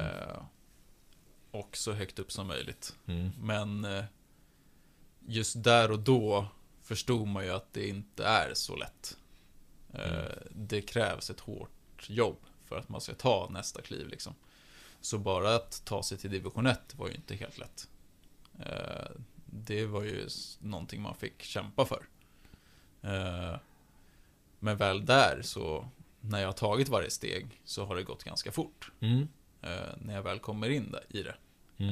Och så högt upp som möjligt. Men just där och då förstod man ju att det inte är så lätt. Det krävs ett hårt jobb för att man ska ta nästa kliv liksom. Så bara att ta sig till division 1 var ju inte helt lätt. Det var ju någonting man fick kämpa för. Men väl där så, när jag har tagit varje steg, så har det gått ganska fort. När jag väl kommer in där, i det.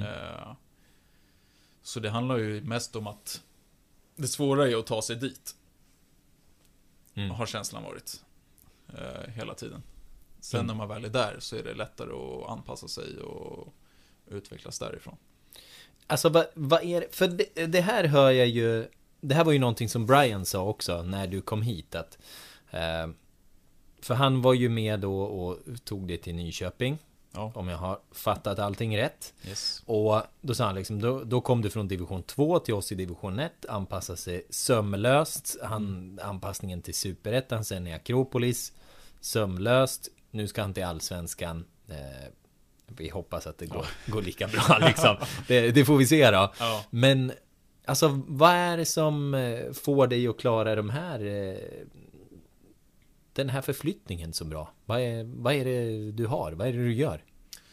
Så det handlar ju mest om att det svåra är att ta sig dit. Har känslan varit hela tiden. Sen när man väl är där så är det lättare att anpassa sig och utvecklas därifrån. Alltså vad är det? För det här hör jag ju. Det här var ju någonting som Brian sa också när du kom hit, att för han var ju med då och tog det till Nyköping. Ja. Om jag har fattat allting rätt. Yes. Och då sa han liksom, då kom du från division 2 till oss i division 1, anpassade sig sömlöst. Anpassningen till Superettan, sen i Akropolis, sömlöst. Nu ska han till Allsvenskan. Vi hoppas att det går lika bra liksom. Det får vi se då. Ja. Men alltså, vad är det som får dig att klara den här förflyttningen så bra? Vad är det du har? Vad är det du gör?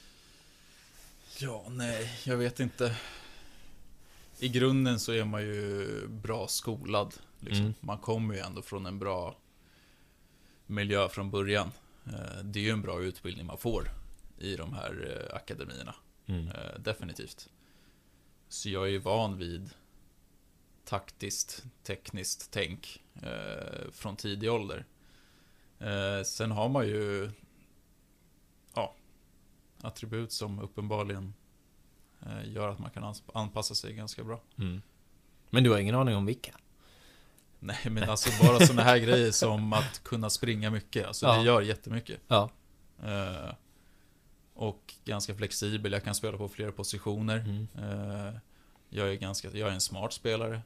Ja, nej, jag vet inte. I grunden så är man ju bra skolad liksom. Man kommer ju ändå från en bra miljö från början. Det är ju en bra utbildning man får i de här akademierna. Definitivt. Så jag är ju van vid taktiskt, tekniskt tänk från tidig ålder. Sen har man ju attribut som uppenbarligen gör att man kan anpassa sig ganska bra. Men du har ingen aning om vilka? Nej, men alltså bara såna här grejer som att kunna springa mycket. Alltså det gör jättemycket. Ja. Och ganska flexibel. Jag kan spela på flera positioner. Jag är en smart spelare.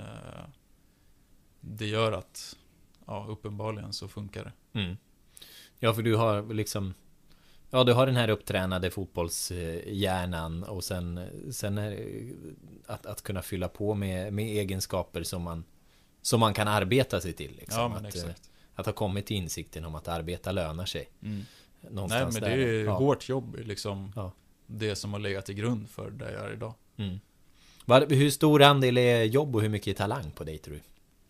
Det gör att uppenbarligen så funkar det. Ja, för du har liksom du har den här upptränade fotbollshjärnan och sen är att kunna fylla på med egenskaper som man kan arbeta sig till liksom. Ja, men exakt. Att ha kommit till insikten om att arbeta lönar sig. Nej, men det är hårt jobb liksom. Det som har legat till grund för det jag är idag. Hur stor andel är jobb och hur mycket är talang på dig, tror du?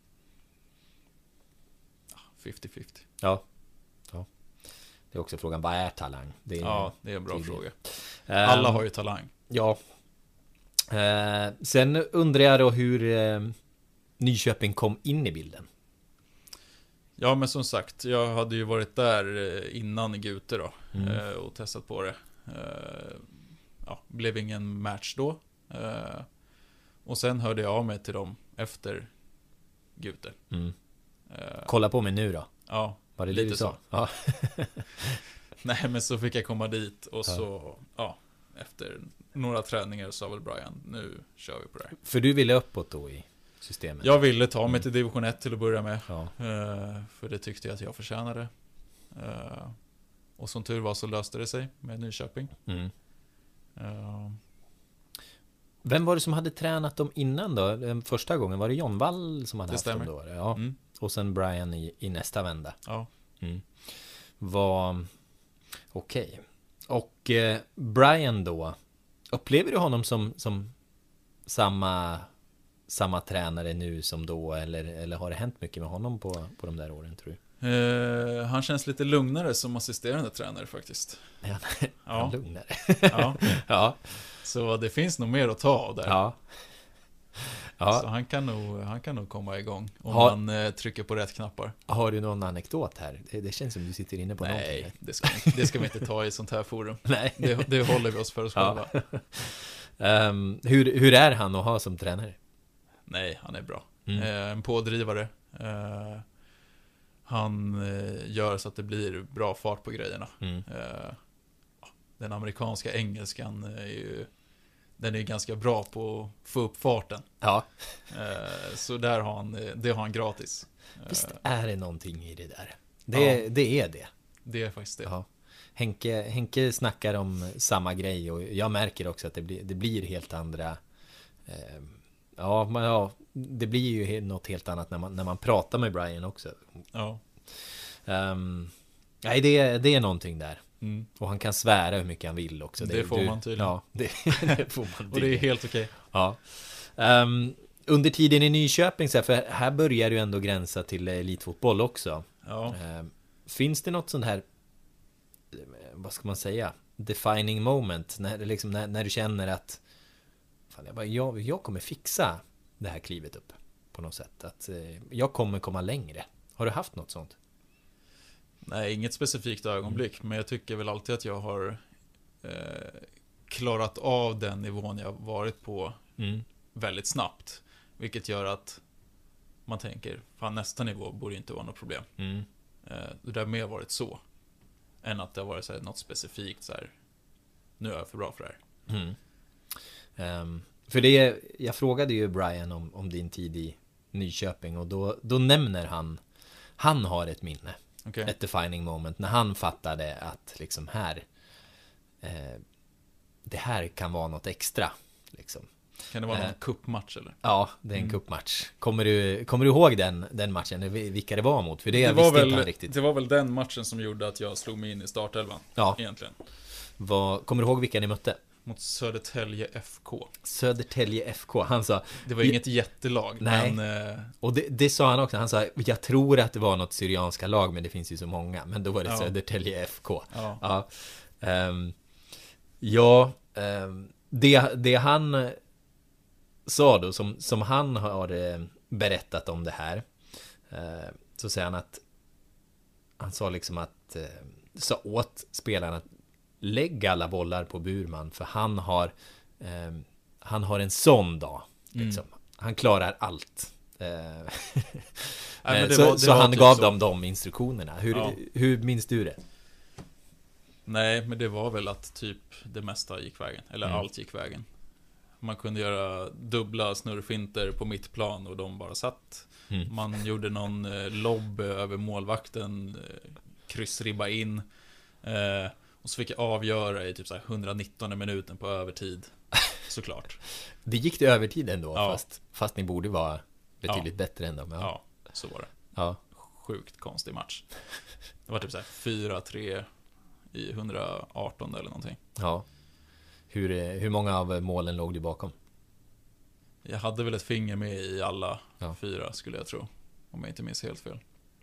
50-50. Ja. Det är också frågan, vad är talang? Det är en bra fråga. Alla har ju talang. Ja. Sen undrar jag då hur Nyköping kom in i bilden. Ja, men som sagt, jag hade ju varit där innan i Gute då och testat på det. Blev ingen match då. Och sen hörde jag av mig till dem efter Gute. Kolla på mig nu då. Ja, var det lite du sa? så. Ja. Nej, men så fick jag komma dit och så, efter några träningar sa väl Brian, nu kör vi på det här. För du ville uppåt då i systemet? Jag ville ta mig till division 1 till att börja med. Ja. För det tyckte jag att jag förtjänade. Och som tur var så löste det sig med Nyköping. Vem var det som hade tränat dem innan då? Den första gången var det John Wall som hade haft dem då? Ja. Och sen Brian i nästa vända. Ja. Var okej. Och Brian då, upplever du honom som samma tränare nu som då, eller har det hänt mycket med honom på de där åren, tror du? Han känns lite lugnare som assisterande tränare faktiskt. Han lugnare. Ja. Ja. Så det finns nog mer att ta av där. Ja. Så han kan nog komma igång om man trycker på rätt knappar. Har du någon anekdot här? Det känns som du sitter inne på någonting. Nej, det ska vi inte ta i sånt här forum. Nej. Det håller vi oss för oss själva. Hur är han att ha som tränare? Nej, han är bra. En pådrivare. Han gör så att det blir bra fart på grejerna. Den amerikanska engelskan är ju, den är ganska bra på att få upp farten. Ja. Så det har han gratis. Visst är det någonting i det där. Det är det. Det är faktiskt det. Ja. Henke snackar om samma grej och jag märker också att det blir helt andra. Det blir ju något helt annat när man pratar med Brian också. Ja. Nej, det är någonting där. Och han kan svära hur mycket han vill också. Det får man tydligen. Ja, det får man tydligen. Och det är helt okej. Ja. Under tiden i Nyköping, för här börjar du ändå gränsa till elitfotboll också. Ja. Finns det något sånt här, vad ska man säga, defining moment när du känner att fan, jag kommer fixa det här klivet upp på något sätt, att jag kommer komma längre? Har du haft något sånt? Nej, inget specifikt ögonblick, men jag tycker väl alltid att jag har klarat av den nivån jag varit på väldigt snabbt, vilket gör att man tänker, fan, nästa nivå borde inte vara något problem. Det har mer varit så än att det har varit så här, något specifikt så här, nu är jag för bra för det här. För det, jag frågade ju Brian om din tid i Nyköping, och då nämner han har ett minne, ett defining moment, när han fattade att liksom det här kan vara något extra liksom. Kan det vara en cupmatch eller? Ja, det är en cupmatch. Kommer du ihåg den matchen? Vilka det var mot? För det var visste väl, inte han riktigt. Det var väl den matchen som gjorde att jag slog mig in i startelvan. Ja. Egentligen. Kommer du ihåg vilka ni mötte? Mot Södertälje FK. Södertälje FK. Han sa, det var inget jättelag. Nej. Men, och det sa han också. Han sa, jag tror att det var något syrianska lag, men det finns ju så många. Men då var det Södertälje FK. Det han sa då, som han har berättat om det här, så säger han att han sa liksom att sa åt spelarna att lägga alla bollar på Burman, för han har en sån dag liksom. Han klarar allt. Så han typ gav dem de instruktionerna. Hur minns du det? Nej, men det var väl att typ det mesta gick vägen, eller allt gick vägen. Man kunde göra dubbla snurrfinter på mittplan och de bara satt. Man gjorde någon lobb över målvakten, kryssribba in, och så fick jag avgöra i typ så här 119 minuten på övertid. Såklart. Det gick till övertid ändå, fast ni borde vara betydligt bättre än dem. Ja, så var det. Ja. Sjukt konstig match. Det var typ så här 4-3 i 118 eller någonting. Ja. Hur många av målen låg du bakom? Jag hade väl ett finger med i alla 4, skulle jag tro. Om jag inte minns helt fel.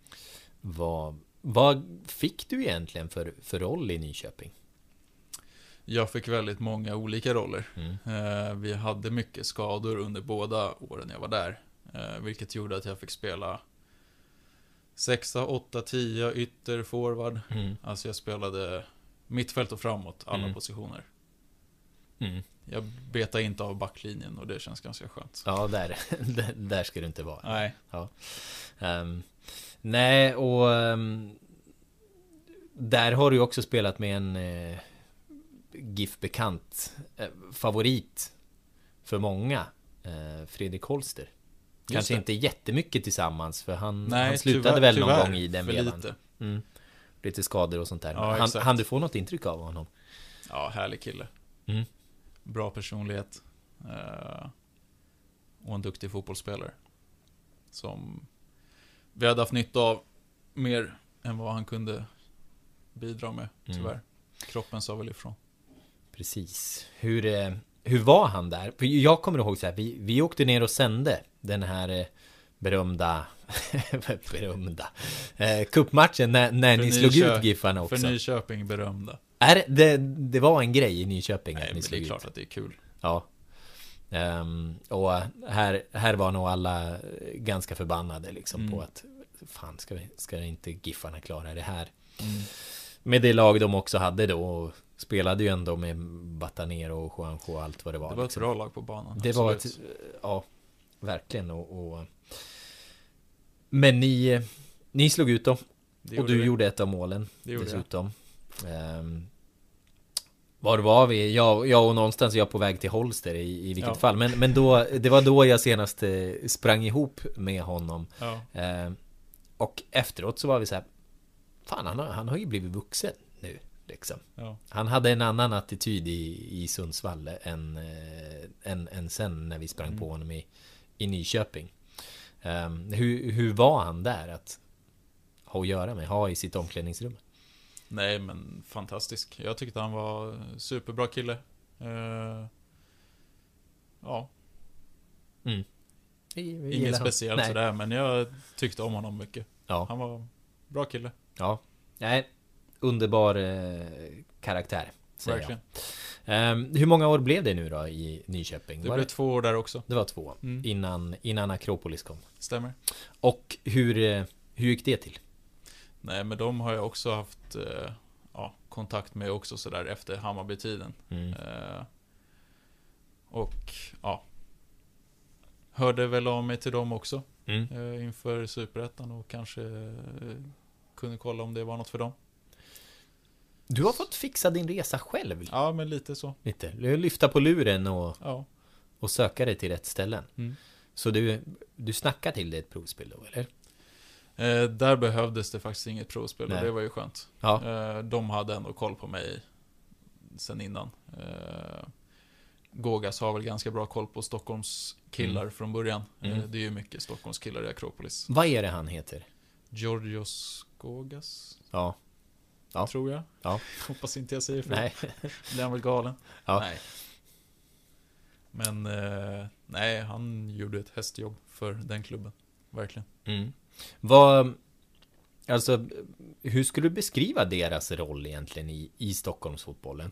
Vad fick du egentligen för roll i Nyköping? Jag fick väldigt många olika roller. Vi hade mycket skador under båda åren jag var där. Vilket gjorde att jag fick spela 6, 8, 10, ytter, forward. Alltså jag spelade mittfält och framåt, alla positioner. Jag betade inte av backlinjen och det känns ganska skönt. Ja, där ska du inte vara. Nej. Ja. Nej, och där har du också spelat med en GIF-bekant favorit för många, Fredrik Holster. Kanske inte jättemycket tillsammans, för han slutade väl någon gång i den vevan. Lite skador och sånt där. Ja, han du få något intryck av honom? Ja, härlig kille. Bra personlighet. Och en duktig fotbollsspelare. Som vi hade haft nytta av mer än vad han kunde bidra med, tyvärr. Kroppen sa väl ifrån. Precis. Hur var han där? För jag kommer ihåg så här, vi åkte ner och sände den här berömda cupmatchen när ni slog ut Giffarna också. För Nyköping berömda. Det var en grej i Nyköping. Nej, att ni men slog det är ut. klart att det är kul. Ja. Och här var nog alla ganska förbannade liksom på att fan, ska inte Giffarna klara det här? Med det lag de också hade då, och spelade ju ändå med Bataner och Juanjo och allt vad det var. Det var liksom. ett bra lag på banan. Det var ett, ja, verkligen. Men ni slog ut dem. Och du gjorde ett av målen dessutom. Var var vi? Jag och någonstans jag på väg till Holster i vilket fall. Men då, det var då jag senast sprang ihop med honom. Och efteråt så var vi så här, fan, han har ju blivit vuxen nu liksom. Han hade en annan attityd i Sundsvall än sen när vi sprang på honom i Nyköping. Hur var han där att ha att göra med, ha i sitt omklädningsrum? Nej, men fantastisk. Jag tyckte han var superbra kille. Ja. Inget speciellt sådär, men jag tyckte om honom mycket. Ja. Han var bra kille. Ja. Nej, underbar karaktär. Verkligen. Hur många år blev det nu då i Nyköping? Det blev 2 år där också. Det var 2 innan Akropolis kom. Stämmer. Och hur gick det till? Nej, men de har jag också haft kontakt med också sådär efter Hammarby-tiden. Och hörde väl av mig till dem också inför Superettan och kanske kunde kolla om det var något för dem. Du har fått fixa din resa själv. Ja, men lite så. Lite. Lyfta på luren och söka dig till rätt ställen. Så du snackar till det ett provspel då, eller? Där behövdes det faktiskt inget provspel. Nej. Och det var ju skönt. Ja. De hade ändå koll på mig sen innan. Gogas har väl ganska bra koll på Stockholms killar från början. Det är ju mycket Stockholms killar i Akropolis. Vad är det han heter? Georgios Gogas. Ja. Tror jag. Ja. Hoppas inte jag säger fel. Nej. Blir han väl galen? Ja. Nej. Men nej, han gjorde ett hästjobb för den klubben. Verkligen. Alltså, hur skulle du beskriva deras roll egentligen i Stockholmsfotbollen?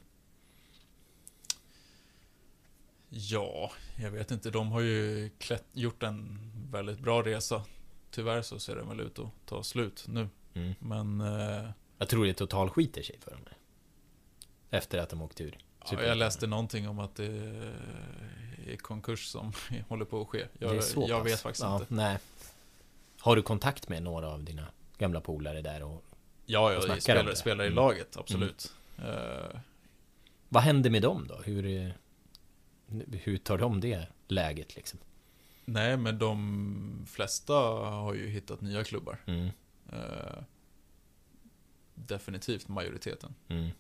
Ja, jag vet inte. De har ju gjort en väldigt bra resa. Tyvärr så ser det väl ut att ta slut nu. Men jag tror det total skiter sig för dem. Efter att de åkte ur. Ja, jag läste någonting om att det är konkurs som håller på att ske. Jag vet faktiskt inte. Nej. Har du kontakt med några av dina gamla polare där? Jag spelar i laget, absolut. Vad händer med dem då? Hur tar de det läget liksom? Nej, men de flesta har ju hittat nya klubbar. Definitivt majoriteten.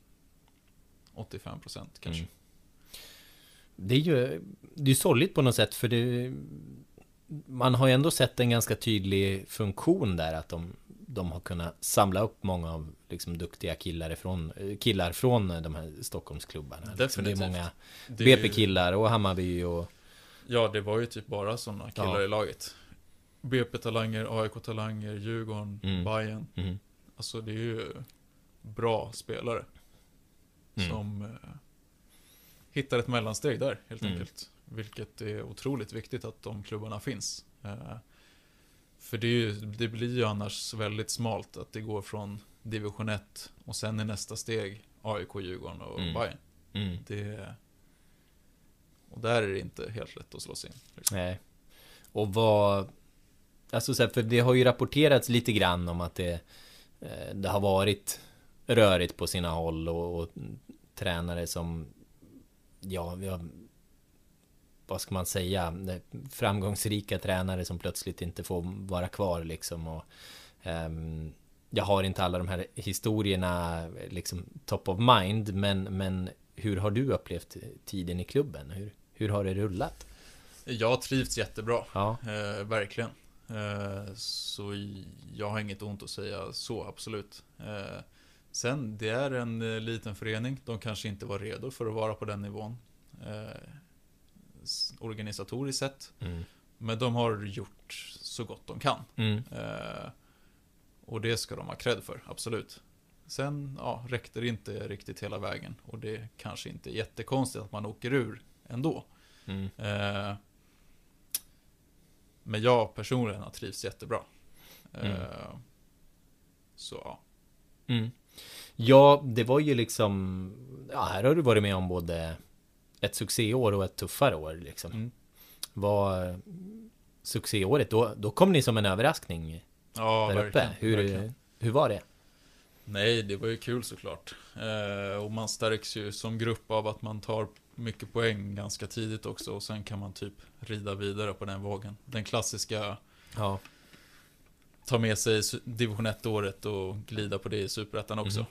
85% kanske. Det är ju sorgligt på något sätt, för man har ju ändå sett en ganska tydlig funktion där, att de har kunnat samla upp många av liksom duktiga killar från de här Stockholmsklubbarna. Definitivt. Det är många BP-killar och Hammarby och... Ja, det var ju typ bara sådana killar i laget. BP-talanger, AIK-talanger, Djurgården, Bayern. Alltså det är ju bra spelare som hittar ett mellansteg där, helt enkelt. Vilket är otroligt viktigt att de klubbarna finns. För det blir ju annars väldigt smalt att det går från division 1 och sen i nästa steg AIK, Djurgården och Bayern. Och där är det inte helt lätt att slå sig in. Liksom. Nej. Och alltså så här, för det har ju rapporterats lite grann om att det har varit rörigt på sina håll och tränare som vad ska man säga, framgångsrika tränare som plötsligt inte får vara kvar liksom. Och jag har inte alla de här historierna liksom top of mind, men hur har du upplevt tiden i klubben? Hur har det rullat? Jag trivs jättebra, ja. Verkligen. Så jag har inget ont att säga så, absolut. Sen, det är en liten förening. De kanske inte var redo för att vara på den nivån organisatoriskt sett. Men de har gjort så gott de kan. Och det ska de ha cred för, absolut. Sen, räckte det inte riktigt hela vägen. Och det kanske inte är jättekonstigt att man åker ur ändå. Men jag personligen har trivs jättebra. Så ja. Ja, det var ju liksom... Ja, här har du varit med om både ett succéår och ett tuffare år liksom. Var succéåret, då kom ni som en överraskning där uppe. Hur var det? Nej, det var ju kul såklart. Och man stärks ju som grupp av att man tar mycket poäng ganska tidigt också. Och sen kan man typ rida vidare på den vågen. Den klassiska... Ja. Ta med sig division 1-året och glida på det i Superettan också.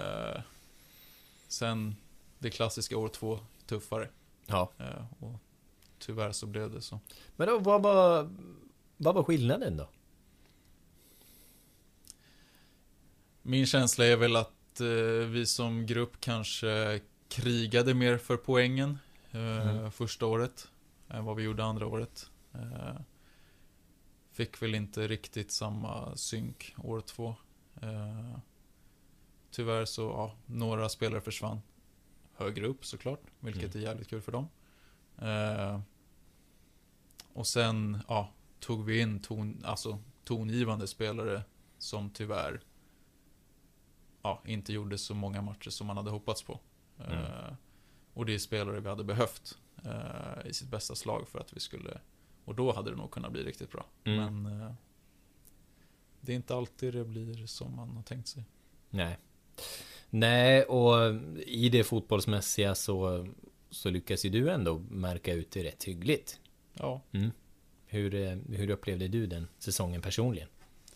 Sen det klassiska år 2 tuffare. Ja. Och tyvärr så blev det så. Men då, vad var skillnaden då? Min känsla är väl att vi som grupp kanske krigade mer för poängen första året än vad vi gjorde andra året. Fick väl inte riktigt samma synk år 2. Tyvärr så, några spelare försvann högre upp såklart, vilket är jävligt kul för dem. Och sen, tog vi in tongivande spelare som tyvärr inte gjorde så många matcher som man hade hoppats på. Och det är spelare vi hade behövt i sitt bästa slag för att vi skulle... Och då hade det nog kunnat bli riktigt bra. Men det är inte alltid det blir som man har tänkt sig. Nej, och i det fotbollsmässiga så lyckas ju du ändå märka ut det rätt hyggligt. Ja. Hur upplevde du den säsongen personligen?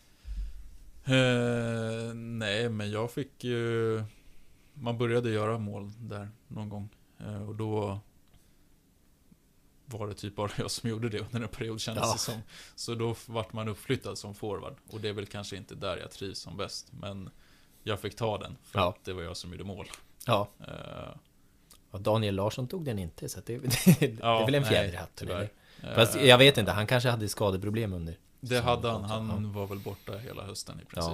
Nej, men jag fick ju... Man började göra mål där någon gång. Och då var det typ bara jag som gjorde det under en period, kändes det som. Så då vart man uppflyttad som forward. Och det är väl kanske inte där jag trivs som bäst. Men jag fick ta den för att det var jag som gjorde mål. Ja. Och Daniel Larsson tog den inte, så att det är väl en fjäderhatt. Fast jag vet inte, han kanske hade skadeproblem under. Det hade han. Han var väl borta hela hösten i princip.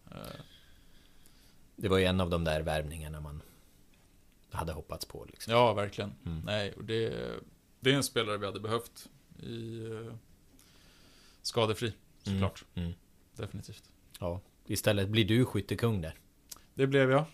Det var ju en av de där värvningarna man hade hoppats på liksom. Ja, verkligen. Nej, och det är en spelare vi hade behövt i skadefri, såklart. Definitivt. Ja, istället blir du skyttekung där. Det blev jag.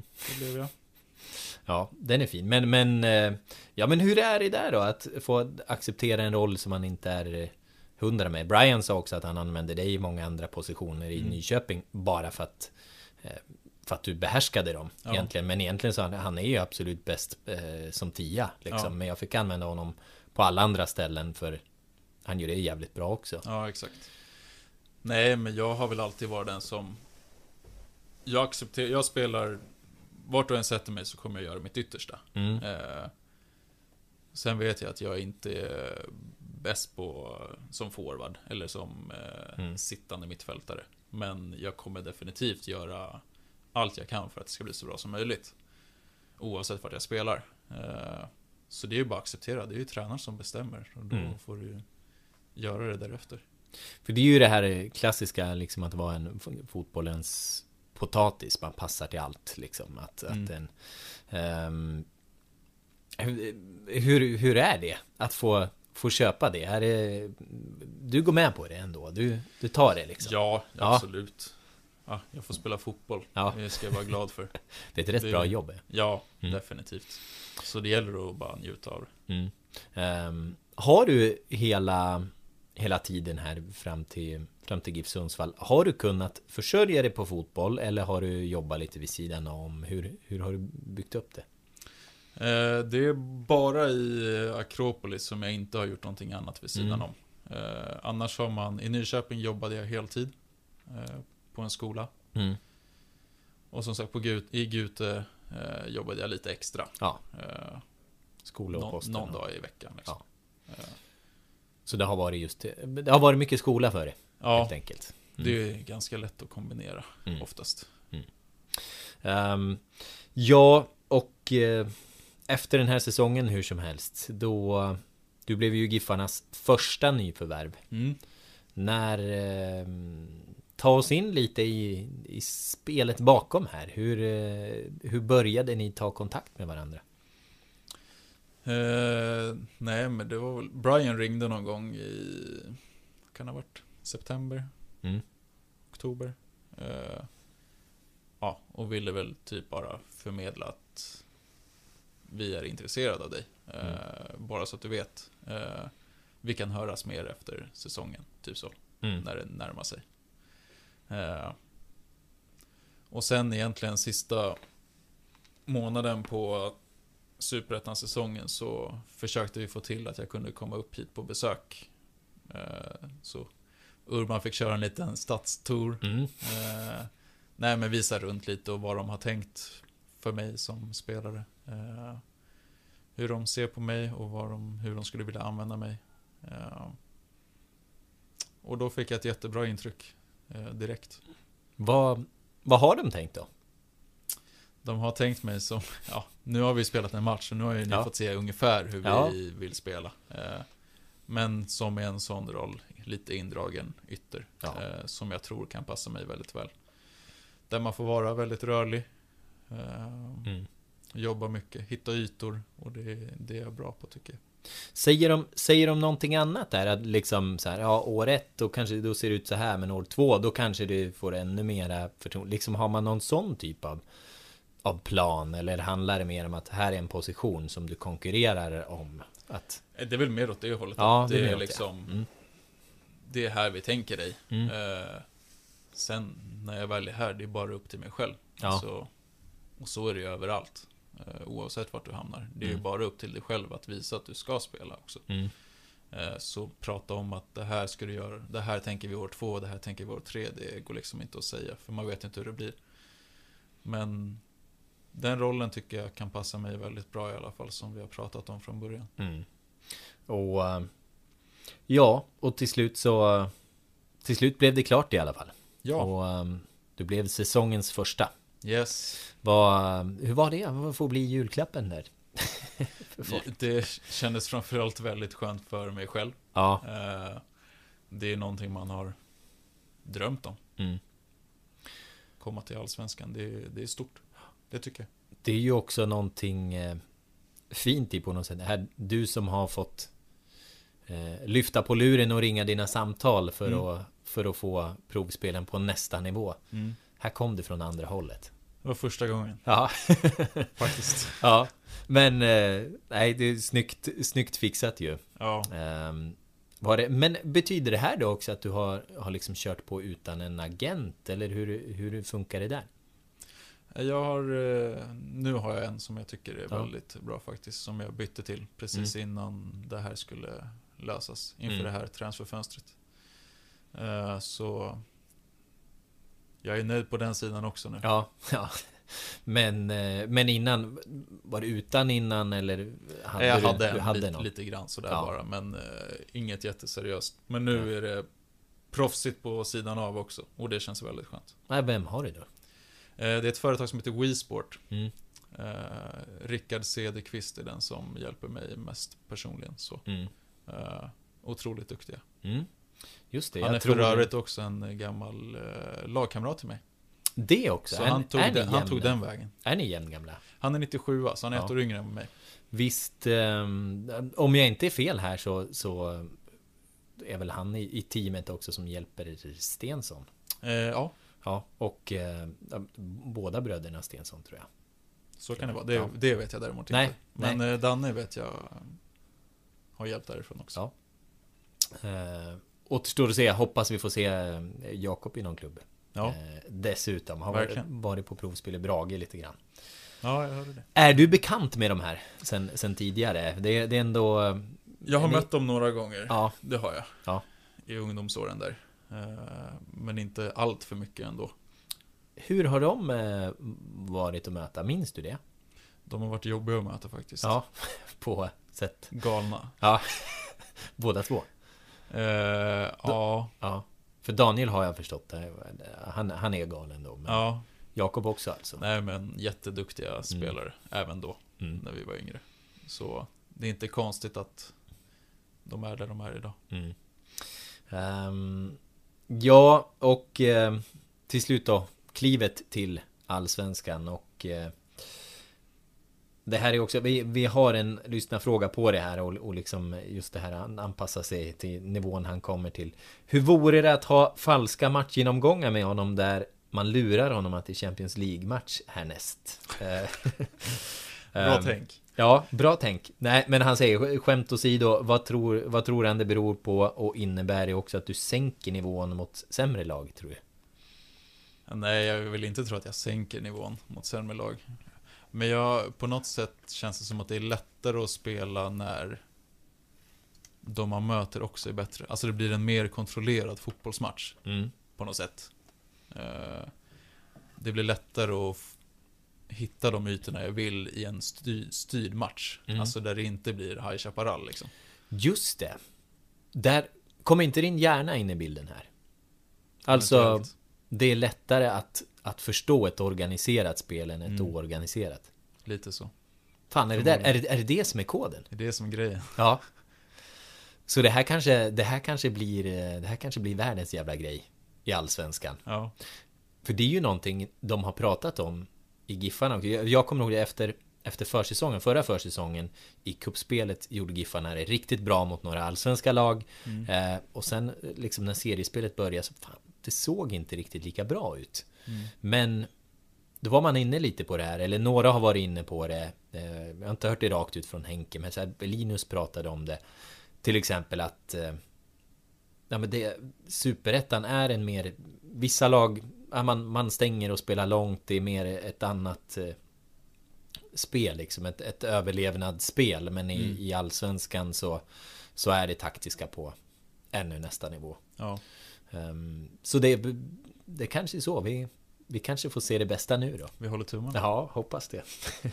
Ja, den är fin. Men hur är det där då? Att få acceptera en roll som man inte är 100 med. Brian sa också att han använde dig i många andra positioner i Nyköping bara för att du behärskade dem egentligen. Men egentligen så han är ju absolut bäst som 10 liksom. Men jag fick använda honom på alla andra ställen för han gör det jävligt bra också. Ja, exakt. Nej, men jag har väl alltid varit den som jag spelar vart du än sätter mig så kommer jag göra mitt yttersta. Sen vet jag att jag inte är bäst på som forward eller som sittande mittfältare. Men jag kommer definitivt göra allt jag kan för att det ska bli så bra som möjligt. Oavsett vart jag spelar. Så det är ju bara att acceptera. Det är ju tränaren som bestämmer. Och då får du göra det därefter. För det är ju det här klassiska liksom, att vara en fotbollens potatis. Man passar till allt liksom. Hur är det att få får köpa det? Du går med på det ändå? Du tar det liksom? Ja, absolut. Ja, jag får spela fotboll. Ja. Det ska jag vara glad för. Det är ett rätt bra jobb. Ja, definitivt. Så det gäller att bara njuta av det. Har du hela tiden här fram till GIF Sundsvall, har du kunnat försörja dig på fotboll eller har du jobbat lite vid sidan om? Hur har du byggt upp det? Det är bara i Akropolis som jag inte har gjort någonting annat vid sidan om. Annars har man, i Nyköping jobbade jag heltid på en skola. Och som sagt i Gute jobbade jag lite extra. Ja. Skola och posten. Någon dag i veckan liksom. Ja. Så det har varit mycket skola för det, helt enkelt. Det är ganska lätt att kombinera oftast. Ja, och efter den här säsongen hur som helst, du blev ju Giffarnas första nyförvärv. Ta oss in lite i spelet bakom här. Hur började ni ta kontakt med varandra? Nej, men det var väl Brian ringde någon gång kan det ha varit september, oktober. Och ville väl typ bara förmedla att vi är intresserade av dig. Bara så att du vet. Vi kan höras mer efter säsongen, typ så. När det närmar sig. Och sen egentligen sista månaden på Superettan-säsongen så försökte vi få till att jag kunde komma upp hit på besök. Så Urban fick köra en liten stadstour. Nej, men visa runt lite och vad de har tänkt för mig som spelare. Hur de ser på mig och hur de skulle vilja använda mig. Och då fick jag ett jättebra intryck direkt. Vad har de tänkt då? De har tänkt mig som, nu har vi spelat en match och nu har ju ni fått se ungefär hur vi vill spela. Men som är en sån roll, lite indragen ytter, som jag tror kan passa mig väldigt väl. Där man får vara väldigt rörlig, jobba mycket, hitta ytor, och det är jag bra på, tycker jag. Säger de någonting annat där? Att liksom så här, år 1 då kanske då ser det ut så här, men år 2 då kanske det får ännu mera förtroende. Liksom, har man någon sån typ av plan, eller handlar det mer om att här är en position som du konkurrerar om? Det är väl mer åt det hållet. Ja, det är liksom det är här vi tänker dig. Sen när jag väl är här, det är bara upp till mig själv. Och så är det ju överallt. Oavsett vart du hamnar. Det är ju bara upp till dig själv att visa att du ska spela också. Så prata om att det här ska du göra, det här tänker vi år 2, det här tänker vi år 3, det går liksom inte att säga, för man vet inte hur det blir. Men den rollen tycker jag kan passa mig väldigt bra i alla fall, som vi har pratat om från början. Och till slut blev det klart i alla fall. Och du blev säsongens första. Yes. Hur var det? Vad får bli julklappen där? Det kändes framförallt väldigt skönt för mig själv. Det är någonting man har drömt om. Komma till Allsvenskan, det är stort. Det tycker jag. Det är ju också någonting fint i på något sätt. Här, du som har fått lyfta på luren och ringa dina samtal för att få provspelen på nästa nivå. Här kom det från andra hållet. Det var första gången. Ja. Faktiskt. Ja. Men nej, det är snyggt fixat ju. Men betyder det här då också att du har liksom kört på utan en agent? Eller hur funkar det där? Nu har jag en som jag tycker är väldigt bra faktiskt, som jag bytte till precis innan det här skulle lösas, inför det här transferfönstret. Så jag är nöjd på den sidan också nu. Ja. Men innan, var det utan innan, eller jag hade lite grann sådär bara, men inget jätteseriöst. Men nu är det proffsigt på sidan av också, och det känns väldigt skönt. Vem har du då? Det är ett företag som heter WeSport. Rickard Cederqvist är den som hjälper mig mest personligen. Så. Otroligt duktiga. Just det, han är för övrigt också en gammal lagkamrat till mig. Det också. Så han tog den vägen. Är ni jämngamla? Han är 97, så han är ett år yngre än mig. Visst, om jag inte är fel här så är väl han i teamet också som hjälper Stensson. Ja. Ja, och båda bröderna Stensson tror jag. Så kan det vara. Det vet jag däremot inte. Men Danne vet jag har hjälpt därifrån också. Ja. Återstår att se. Hoppas vi får se Jakob i någon klubb. Ja. Dessutom har varit på provspel i Brage lite grann. Ja, jag hörde det. Är du bekant med de här sen tidigare? Det är ändå... Jag har mött dem några gånger. Ja. Det har jag. Ja. I ungdomsåren där. Men inte allt för mycket ändå. Hur har de varit att möta? Minns du det? De har varit jobbiga att möta faktiskt. Ja, på sätt. Galna. Ja, båda två. Ja. Ja. För Daniel har jag förstått det. Han är galen då. Men ja. Jakob också alltså. Nej, men jätteduktiga spelare. Även då, när vi var yngre. Så det är inte konstigt att de är där de är idag. Ja, och till slut då, klivet till Allsvenskan. Och det här är också, vi har en lyssnarfråga på det här och liksom just det här, han anpassar sig till nivån han kommer till. Hur vore det att ha falska matchgenomgångar med honom där man lurar honom att det är Champions League-match härnäst? Bra tänk. Ja, bra tänk. Nej, men han säger, skämt åsido, vad tror han det beror på, och innebär det också att du sänker nivån mot sämre lag, tror du? Nej, jag vill inte tro att jag sänker nivån mot sämre lag. Men på något sätt känns det som att det är lättare att spela när de man möter också är bättre. Alltså det blir en mer kontrollerad fotbollsmatch på något sätt. Det blir lättare att hitta de ytorna jag vill i en styrd match. Alltså där det inte blir High Chaparral liksom. Just det. Där kommer inte din hjärna in i bilden här. Alltså, det är lättare att förstå ett organiserat spel än ett oorganiserat. Lite så. Fan, är det det som är koden? Det är det som är grejen. Ja. Så det här kanske blir världens jävla grej i Allsvenskan. Ja. För det är ju någonting de har pratat om i Giffarna. Jag kommer ihåg det efter förra försäsongen i kuppspelet gjorde Giffarna det riktigt bra mot några allsvenska lag. Och sen liksom när seriespelet började så fan, det såg inte riktigt lika bra ut. Men då var man inne lite på det här, eller några har varit inne på det. Jag har inte hört det rakt ut från Henke, men så här, Linus pratade om det. Till exempel att Superettan är en mer, vissa lag, man stänger och spelar långt, det är mer ett annat spel liksom, ett överlevnadsspel, men i Allsvenskan så är det taktiska på ännu nästa nivå. Ja. Så det kanske är så vi kanske får se det bästa nu då. Vi håller tummarna. Ja, hoppas det.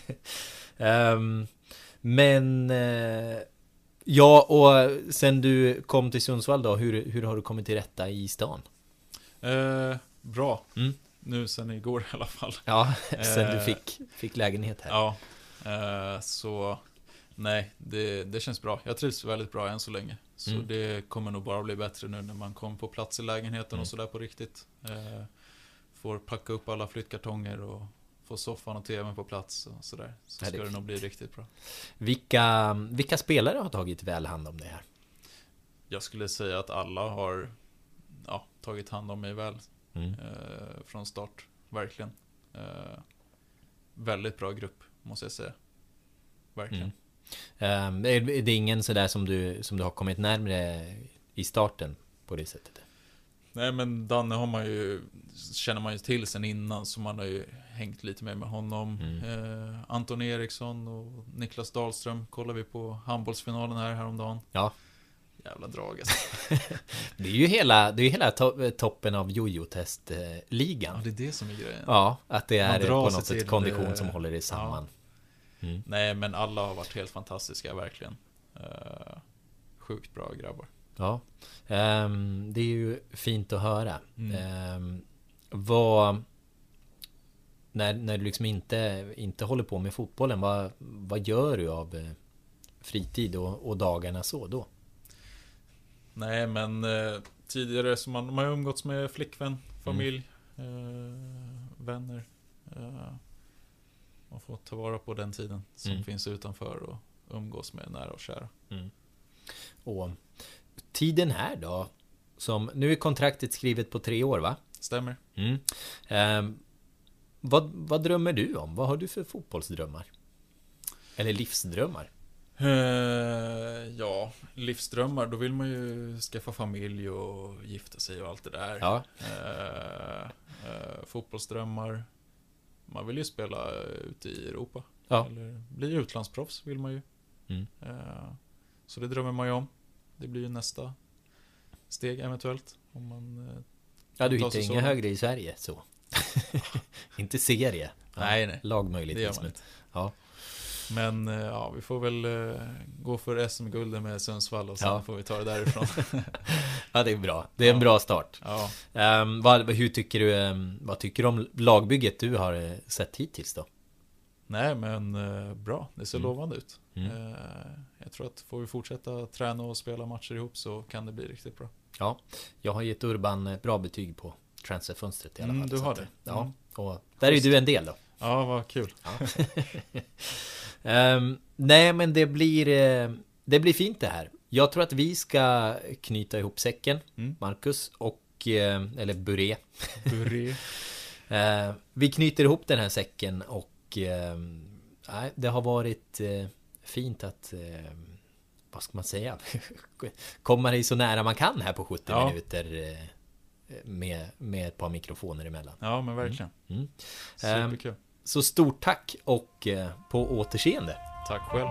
Men ja, och sen du kom till Sundsvall då, hur har du kommit till rätta i stan? Bra. Nu sen igår i alla fall. Ja, sen du fick lägenhet här. Ja. Så nej, det känns bra. Jag trivs väldigt bra än så länge. Så det kommer nog bara bli bättre nu när man kommer på plats i lägenheten och sådär på riktigt. Får packa upp alla flyttkartonger och få soffan och tvn på plats och sådär. Så ska det nog bli riktigt bra. Vilka spelare har tagit väl hand om det här? Jag skulle säga att alla har tagit hand om mig väl från start, verkligen. Väldigt bra grupp, måste jag säga. Verkligen. Är det ingen sådär som du har kommit närmare i starten på det sättet? Nej, men Danne känner man ju till sen innan, så man har ju hängt lite med honom. Anton Eriksson och Niklas Dahlström kollar vi på handbollsfinalen häromdagen. Ja. Jävla drag alltså. Det är ju hela toppen av jojo-testligan. Ja, det är det som är grejen. Ja, att det är på något sätt kondition som håller det samman. Ja. Nej, men alla har varit helt fantastiska, verkligen. Sjukt bra grabbar. Ja, det är ju fint att höra. När du liksom inte håller på med fotbollen, vad gör du av fritid och dagarna så då? Nej, men tidigare så man har umgåtts med flickvän, familj, vänner. Man får ta vara på den tiden som finns utanför och umgås med nära och kära. Och tiden här då, som nu är kontraktet skrivet på 3 år, va? Stämmer. Vad drömmer du om? Vad har du för fotbollsdrömmar? Eller livsdrömmar? Ja, livsdrömmar. Då vill man ju skaffa familj och gifta sig och allt det där. Ja. Fotbollsdrömmar. Man vill ju spela ute i Europa. Ja. Eller bli utlandsproffs vill man ju. Så det drömmer man ju om. Det blir ju nästa steg eventuellt. Om man, du hittar inga högre i Sverige så. Inte serie. Nej. Lag möjligtvis. Men vi får väl gå för SM-gulden med Sundsvall och sen får vi ta det därifrån. Ja, det är bra. Det är en bra start. Hur tycker du, vad tycker du om lagbygget du har sett hittills då? Nej, men bra. Det ser lovande ut. Jag tror att får vi fortsätta träna och spela matcher ihop så kan det bli riktigt bra. Ja, jag har gett Urban bra betyg på transferfönstret i alla fall. Du har det? Ja, och där är du en del då. Ja, vad kul. Nej, men det blir fint det här. Jag tror att vi ska knyta ihop säcken, Marcus och eller Buré. Vi knyter ihop den här säcken och det har varit fint att vad ska man säga, komma dig så nära man kan här på 70 minuter med ett par mikrofoner emellan. Ja, men verkligen. Superkul. Så stort tack och på återseende. Tack själv.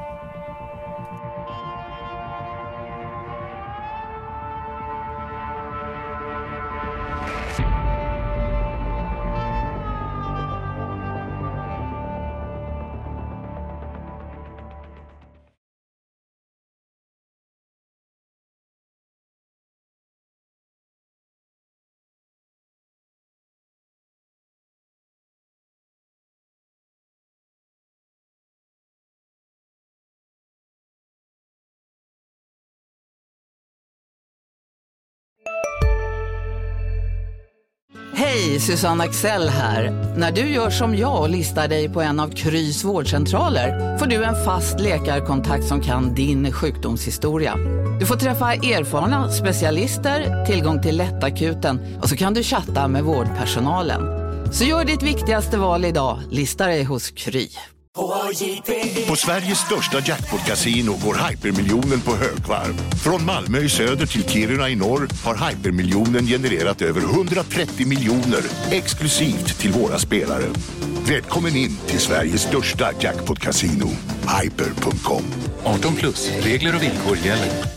Hej, Susanne Axel här. När du gör som jag och listar dig på en av Krys vårdcentraler får du en fast läkarkontakt som kan din sjukdomshistoria. Du får träffa erfarna specialister, tillgång till lättakuten och så kan du chatta med vårdpersonalen. Så gör ditt viktigaste val idag, lista dig hos Kry. På Sveriges största jackpot-casino går hypermiljonen på högvarv. Från Malmö i söder till Kiruna i norr har hypermiljonen genererat över 130 miljoner exklusivt till våra spelare. Välkommen in till Sveriges största jackpot-casino, hyper.com. 18+, regler och villkor gäller.